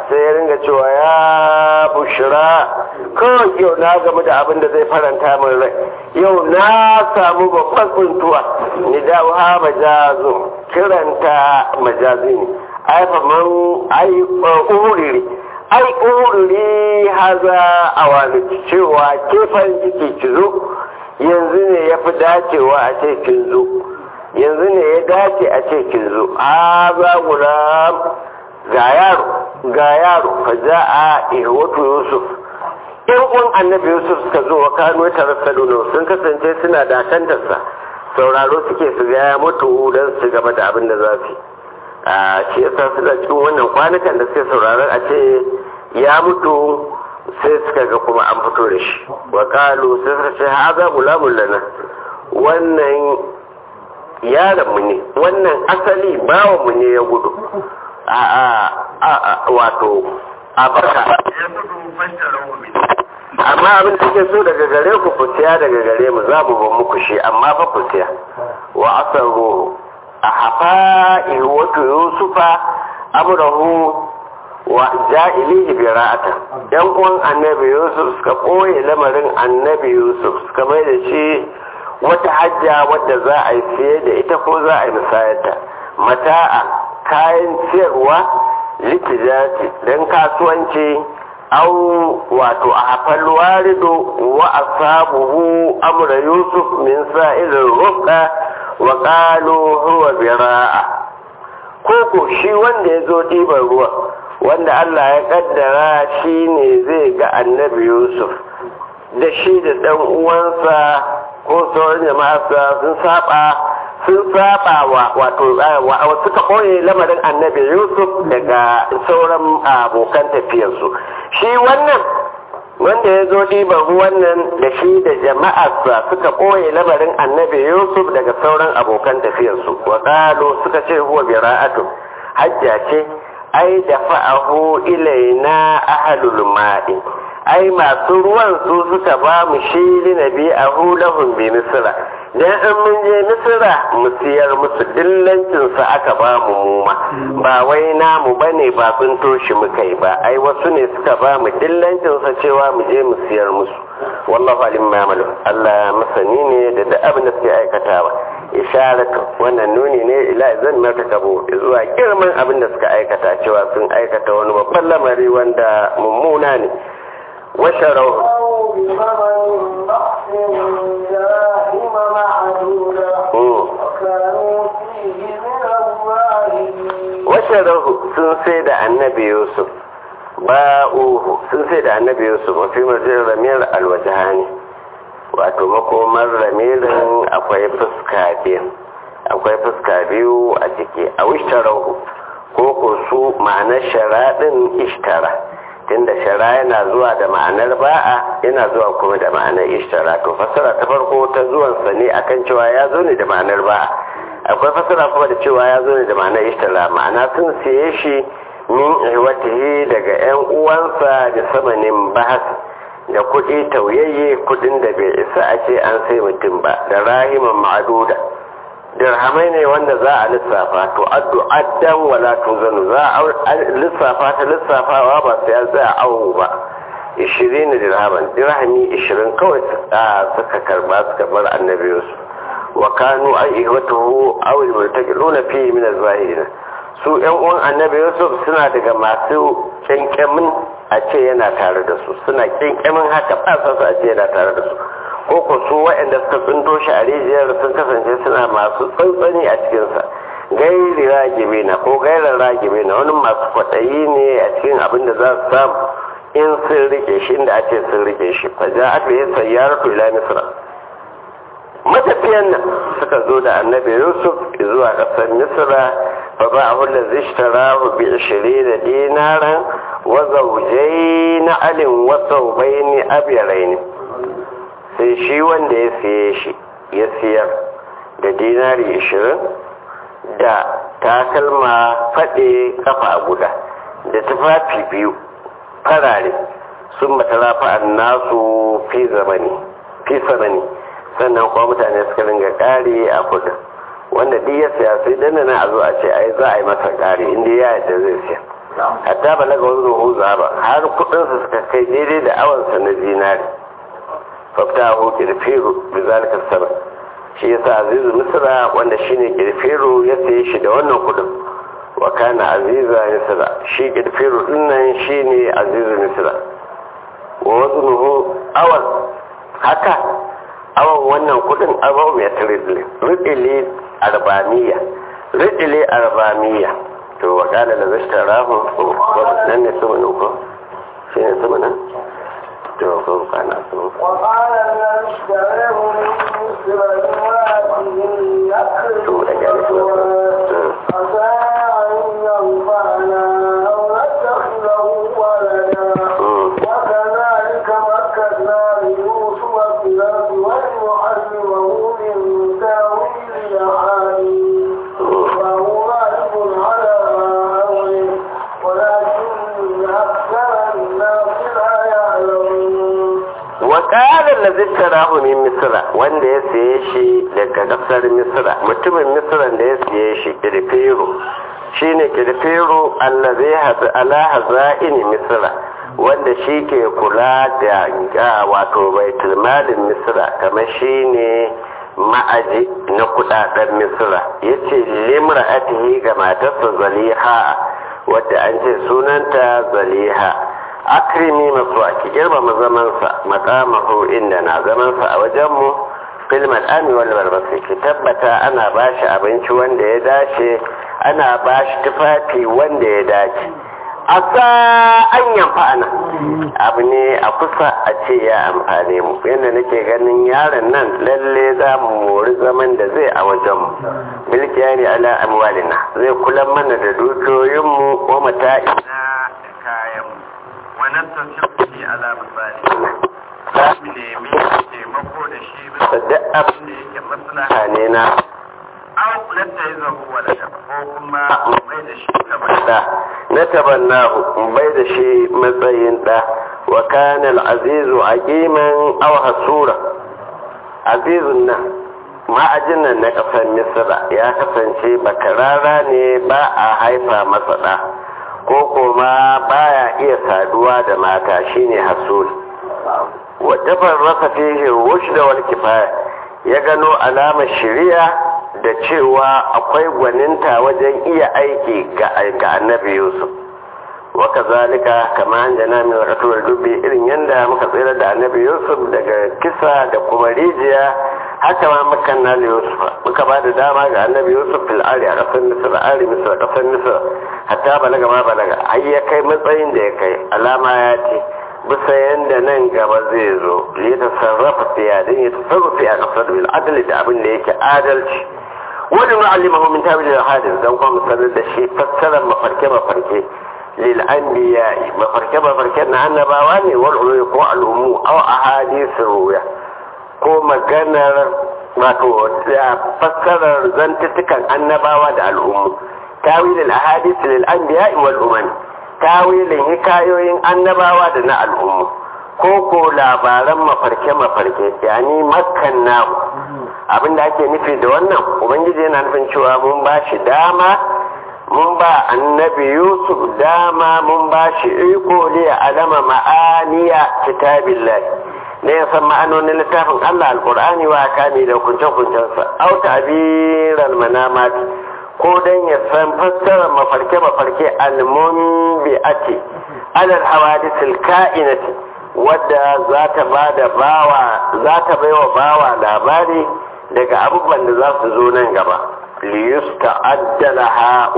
sai ya ringa cewa ya bushra kawai yau na gamu da abin da zai faranta min rai yau na samu babban tsuntuwa ni da ha majazu kiranta majazi ne ai fa man ai uriri ai uriri haza awali cewa ke farin ciki ki zo yanzu ne ya fi dacewa a ce kin zo yanzu ne ya dace a ce kin zo haza gulam ga yaro ga yaro fa ja'a ihwatu yusuf yan uwan annabi yusuf suka zo wa kano tarassaluno sun kasance suna dakantarsa sauraro suke su ga ya mutu don su gaba da abin da za su a shi yasa suna cikin wannan kwanukan da suke sauraron a ce ya mutu sai suka ga kuma an fito da shi wa kalu sai suka ce haza gulamun lana wannan yaron mu ne wannan asali bawan mu ne ya gudu a a a wato a baka ya gudu fantara mu amma abin da ke so daga gare ku ku siya daga gare mu za mu ba muku shi amma fa ku siya wa asaru a hafa'i wato yusufa amrahu wa ja'ilihi bira'ata yan uwan annabi yusuf suka koye lamarin annabi yusuf suka mai da shi wata hajja wadda za a yi siye da ita ko za a yi musayarta mata'a kayan siyarwa litijati don kasuwanci au wato a hafal warido wa asabuhu amra yusuf min sa'irin rufqa wa qalu huwa bira'a koko shi wanda ya zo ɗiban ruwa wanda Allah ya kaddara shi ne zai ga annabi yusuf da shi da ɗan uwansa ko sauran jama'arsa sun saba sun saba wa wato suka koye lamarin annabi yusuf daga sauran abokan tafiyarsu shi wannan wanda ya zo ɗiban ruwan nan da shi da jama'arsa suka koye lamarin annabi yusuf daga sauran abokan tafiyarsu wa qalu suka ce huwa bira'atu hajja ce ai da fa'ahu ilaina ahlul ma'i ai masu ruwan su suka ba mu shi linabi ahu lahum bi misra dan in mun je misra mu siyar musu dillancin sa aka ba mu muma ba wai namu bane ba sun toshi mu kai ba ai wasu ne suka ba mu dillancin sa cewa mu je mu siyar musu wallahu alim ma amalu Allah masani ne da duk abin da suke aikatawa isharatu wannan nuni ne ila zan mata kabo zuwa girman abin da suka aikata cewa sun aikata wani babban lamari wanda mummuna ne وشروا بثمن بخس دراهم معدودة وكانوا فيه من الظالمين وشروا سنسيد النبي يوسف باؤوه سنسيد النبي يوسف وفي مرجع رميل الوجهاني wato makomar ramirin akwai fuska biyu akwai fuska biyu a ciki a wishtarahu ko ko su ma'anar sharaɗin ishtara tunda shara yana zuwa da ma'anar ba'a yana zuwa kuma da ma'anar ishtara to fasara ta farko ta zuwansa ne akan cewa ya zo ne da ma'anar ba'a akwai fasara kuma da cewa ya zo ne da ma'anar ishtara ma'ana sun siye shi min ihwatihi daga yan uwansa da samanin bahas da kuɗi tauyayye kuɗin da bai isa a ce an sai mutum ba da rahiman ma'aduda dirhamai ne wanda za a lissafa to addu addan wala tuzanu za a lissafa ta lissafawa ba sai ya tsaya awo ba ishirin dirhaman dirhami ishirin kawai suka karba suka bar annabi Yusuf wa kanu ayyatuhu aw al-murtaqiluna fi min az-zahirin su ƴan uwan annabi Yusuf suna daga masu kenkemin a ce yana tare da su suna kenkemin haka ba sa a ce yana tare da su ko ko su waɗanda suka tsinto shi a rijiyar sun kasance suna masu tsantsani a cikinsa gairi ragibe na ko gairar ragibe na wani masu kwaɗayi ne a cikin abin da za su samu in sun rike shi inda a ce sun rike shi fa ja aka yi sayyaratu ila misra matafiyan nan suka zo da annabi yusuf zuwa ƙasar misra fa ba a hulun zishtarahu bi ishirin dinaran wa zaujai na alin wa saubaini abiyaraini sai shi wanda ya siye shi ya siyar da dinari ishirin da takalma faɗe kafa guda da tufafi biyu farare sun matarafa nasu fi zamani fi samani sannan kuma mutane suka ringa ƙari a kudin wanda duk ya siya sai dan nan a zo a ce ai za a yi masa ƙari inda ya yadda zai siya hatta balaga wanzu hu zaba har kudin su suka kai daidai da awansa na zinari faftahu kirfiru bi zalika sabab shi yasa azizu misra wanda shine kirfiru ya saye shi da wannan kudin wa kana aziza misra shi kirfiru dinnan shine azizu misra wa waznuhu awan haka awan wannan kudin abaw mai ridli ridli arbaniya ridli arbaniya to wa kana la zashtarahu wannan ne su ko shine su mana to ko kana su wa qala la zashtarahu min misri to da gare su wakalar da zittarahu min misra wanda ya siye shi daga kasar misra mutumin misran da ya siye shi kirfiru shine kirfiru allazi haza ala hazaini misra wanda shi ke kula da wato baitul malin misra kamar shine ma'aji na kudaden misra yace limra'atihi ga matarsa zaliha wadda an ce sunanta zaliha akrimi masuwa ki girmama zamansa makamahu inda na zamansa a wajenmu fil mal'ami wal barbasi ki tabbata ana bashi abinci wanda ya dace ana bashi tufafi wanda ya dace asa an yamfa'ana abu ne a kusa a ce ya amfane mu yadda nake ganin yaron nan lalle za mu mori zaman da zai a wajenmu bilkiyani ala amwalina zai kula mana da dukiyoyinmu wa mata'ina da kayanmu wannan tafiye ala misali za mu nemi taimako da shi bisa duk abin da yake maslaha ne na au lanta yi zahu wala da ko kuma mai da shi kamar da na tabannahu bai da shi matsayin da wa kana al-azizu aqiman aw hasura azizun nan ma'ajin nan na kasar misra ya kasance bakarara ne ba a haifa masa da ko kuma baya iya saduwa da mata shine hasul wa tafarrasa fihi rushd wal kifaya ya gano alamar shari'a da cewa akwai gwaninta wajen iya aiki ga ga annabi Yusuf wa kazalika kama anjana min rasul dubbi irin yanda muka tsira da annabi Yusuf daga kisa da kuma rijiya haka ma mukan na Yusuf muka ba da dama ga annabi Yusuf fil ari a kasar Misr ari Misr kasar Misr hatta balaga ma balaga har ya kai matsayin da ya kai alama ya ce bisa yanda nan gaba zai zo ya tasarrafa fiya din ya tasarrufi a kasar bil adli da abin da yake adalci wani mu'allimahu min tawil al hadith dan kuma sanar da shi fassarar mafarke mafarke lil anbiya mafarke mafarke na annabawa ne wal ulul ko al umu aw ahadith ruya ko maganar wato fassarar zantutukan annabawa da al'ummu tawil al-ahadith lil anbiya wal umam tawilin hikayoyin annabawa da na al'ummu ko ko labaran mafarke mafarke yani makkanna abinda ake nufi da wannan ubangiji yana nufin cewa mun ba shi dama mun ba annabi Yusuf dama mun ba shi iko li alama ma'aniya kitabillahi ne ya san ma'anonin littafin Allah alqur'ani wa kami da kunce-kuncensa au ta'biral manamat ko dan ya san fassarar mafarke mafarke al-munbi'ati alal hawadith al-ka'inati wadda za ta bada bawa za ta baiwa bawa labari daga abubuwan da za su zo nan gaba li yusta'addalaha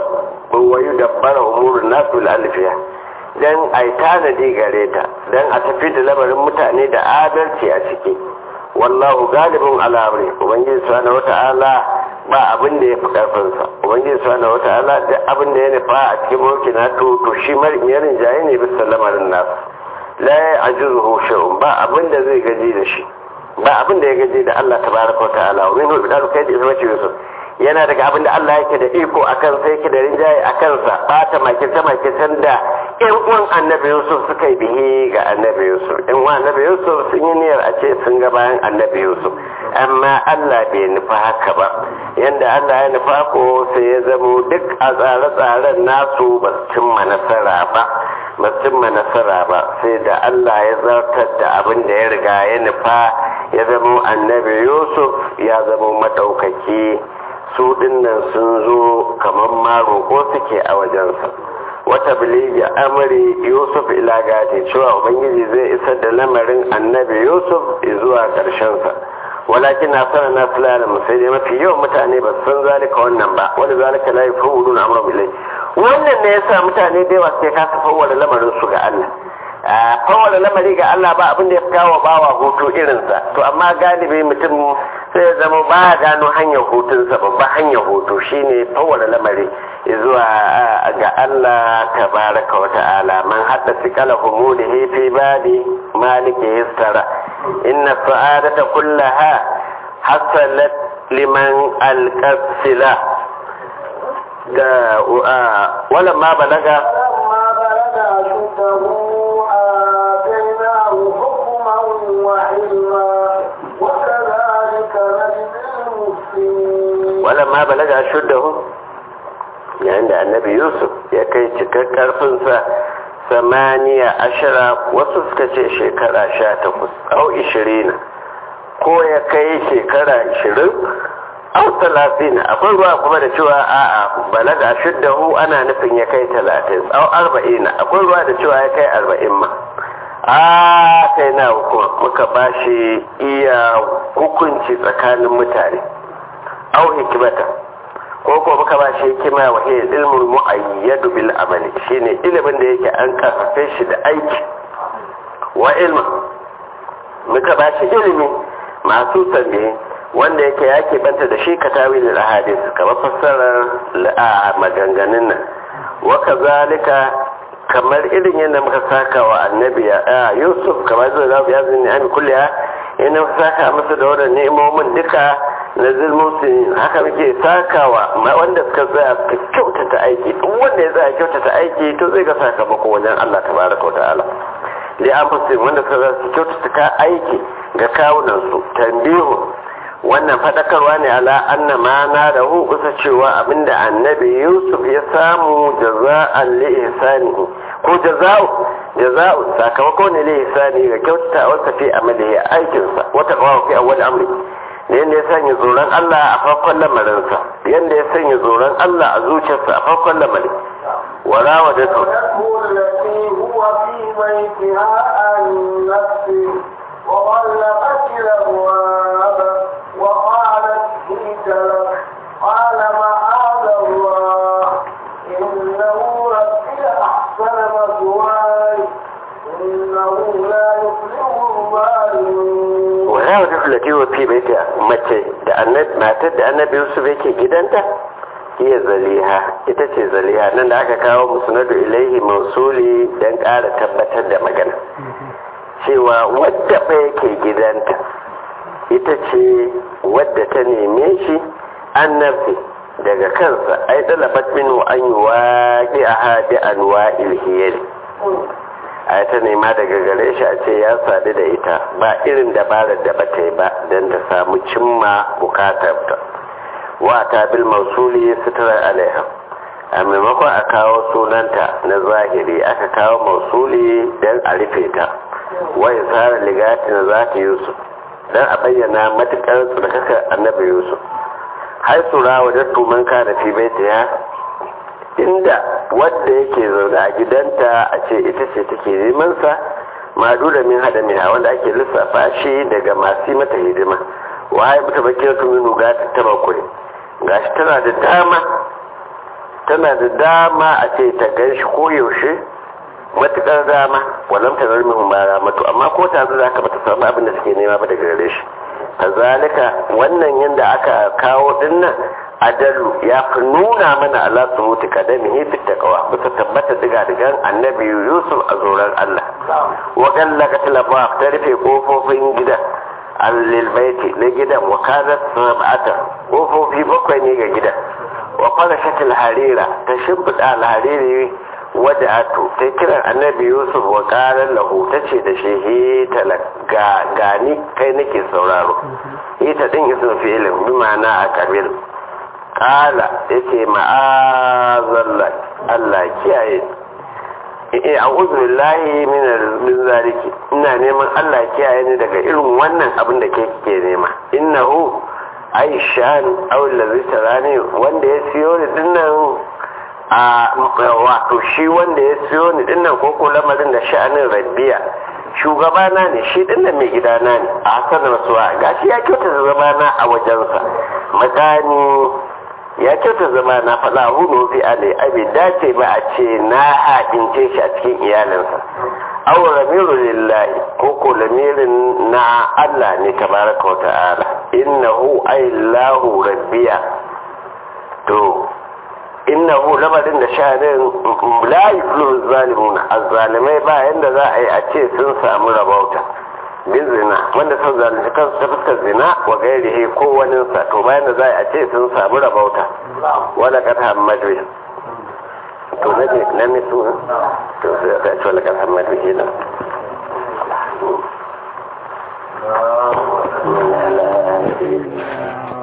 wa yudabbara umurun nas bil alfiya dan ai tanadi gare ta dan a tafi da lamarin mutane da adalci a ciki wallahu galibun ala amri ubangiji subhanahu wata'ala ba abin da ya fi karfinsa ubangiji subhanahu wata'ala duk abin da ya nufa a cikin mulki na to to shi marin jaye ne bisa lamarin nasu la ya'juzuhu shay'un ba abin da zai gaji da shi ba abin da ya gaji da Allah tabaraka wa ta'ala wa min hudu kai da isma Yusuf yana daga abin da Allah yake da iko akan sai yake da rinjaye akan sa bata makirta makirtan da yan uwan annabi Yusuf suka yi bihi ga annabi Yusuf yan uwan annabi Yusuf sun yi niyyar a ce sun ga bayan annabi Yusuf amma Allah bai nufa haka ba yanda Allah ya nufa ko sai ya zamo duk a tsare-tsaren nasu ba su cimma nasara ba ba su cimma nasara ba sai da Allah ya zartar da abin da ya riga ya nufa ya zamo annabi Yusuf ya zamo madaukaki su dinnan sun zo kamar ma roƙo suke a wajensa wata biligi amri Yusuf ila gadi cewa ubangiji zai isar da lamarin annabi Yusuf zuwa ƙarshensa walakin na sanar na filalin sai dai mafi yawan mutane ba san zalika wannan ba wanda zalika la yafu na amru bilai wannan ne yasa mutane da yawa sai kasa fawwala lamarin su ga Allah a fawwala lamari ga Allah ba abin da ya kawo bawa hutu irinsa to amma galibi mutum sai ya zama ba gano hanyar hutunsa babba hanyar hutu shine fawwala lamari zuwa ga Allah tabaraka wa ta'ala man hadda sikala humudihi fi badi maliki yastara inna sa'adata kullaha hasalat liman alqasila da wala ma balaga ma balaga shuddahu atainahu hukman wa ilma wa kadhalika najzil muhsinin wala ma balaga shuddahu yayin da annabi Yusuf ya kai cikar karfinsa samaniya ashira wasu suka ce shekara sha takwas au ishirina ko ya kai shekara ishirin au talatin akwai ruwa kuma da cewa a'a balaga shuddahu ana nufin ya kai talatin au arba'ina akwai ruwa da cewa ya kai arba'in ma a kai na hukuma muka bashi iya hukunci tsakanin mutane au hikimata ko ko muka ba shi hikima wa hiya ilmul mu'ayyad bil amali shine ilimin da yake an karfafe shi da aiki wa ilma muka ba shi ilimi masu tambaye wanda yake yake banta da shi katawi da hadis kamar fassarar la'a maganganun nan wa kazalika kamar irin yadda muka saka wa annabi Yusuf kamar da zamu yazi ne an kulliya ina saka masa da wannan ni'imomin duka na zulmusin haka muke sakawa wanda suka tsaya suka kyautata aiki duk wanda ya tsaya kyautata aiki to zai ga sakamako wajen Allah tabaraka wa ta'ala li anfusihim wanda suka tsaya su kyautata aiki ga kawunan su tambihu wannan fadakarwa ne ala anna ma na da hu kusa cewa abinda annabi Yusuf ya samu jaza'an li ihsanihi ko jaza'u jaza'u sakamako ne li ihsani ga kyautata wasa fi amali aikinsa wata qawa fi awwal amri yadda ya sanya tsoron Allah a farkon lamarinsa yadda ya sanya tsoron Allah a zuciyarsa a farkon lamarin wara wa da su قال معاذ الله إنه ربي أحسن مثواي إنه لا يفلح الظالمون waya wata fulati wa fi baita mace da annabi matar da annabi Yusuf yake gidanta iya zaliha ita ce zaliha nan da aka kawo musnadu ilaihi mausuli dan ƙara tabbatar da magana cewa wadda ba yake gidanta ita ce wadda ta neme shi annabi daga kansa ai dalabat minhu an yuwaqi ahadi anwa'il hiyal a ta nema daga gare shi a ce ya sadu da ita ba irin dabarar da bata yi ba don ta samu cimma bukatarta wa ta bil mausuli sutura alaiha a maimakon a kawo sunanta na zahiri aka kawo mausuli don a rufe ta wa isara ligati na zata Yusuf don a bayyana matukar tsarkaka annabi Yusuf har sura wajen tuman ka da fi bai ya inda wadda yake zaune a gidanta a ce ita ce take neman sa madu da min hada min wanda ake lissafa shi daga masu mata hidima waye muta bakiyar tuminu ga ta taba kure gashi tana da dama tana da dama a ce ta ganshi ko yaushe matukar dama wannan ta zarmi humara matu amma ko ta zo zaka bata samu abin da suke nema ba daga gare shi kazalika wannan yanda aka kawo dinnan adalu ya fi nuna mana ala surutu kadamihi fi taqwa bisa tabbata diga digan annabi Yusuf a zoran Allah wa kallaka talafa ta rufe kofofin gidan allil baiti na gidan wa kadat sab'ata kofofi bakwai ne ga gidan wa farashat al-harira ta shimfida al-hariri wada'atu ta kiran annabi yusuf wa qalan lahu tace da shi he talaga gani kai nake sauraro ita din isu fi'ilin bi ma'ana a kabil qala yace ma'azallah Allah kiyaye eh a'udhu billahi min min zaliki ina neman Allah kiyaye ni daga irin wannan abin da kake nema innahu aishan aw allazi tarani wanda ya siyo ni dinnan a wato shi wanda ya siyo ni dinnan ko ko lamarin da sha'anin rabbiya shugabana ne shi dinnan mai gidana ne a hasan rasuwa gashi ya kyauta zamana a wajensa makani ya kyauta zamana fala hudu fi alai abi dace ba a ce na haɗince shi a cikin iyalinsa aw ramiru lillahi ko ko lamirin na Allah ne tabaraka wa ta'ala innahu aillahu rabbiya to innahu lamarin da sha'anin la yuflu zalimuna azzalimai ba yanda za a yi a ce sun samu rabauta bin zina wanda sun zalunci kansu ta fuskar zina wa gairihi ko waninsa to bayan da za a yi a ce sun samu rabauta wala kad hammadu to na ne na ne su to sai ka ce wala kad hammadu kenan Ah,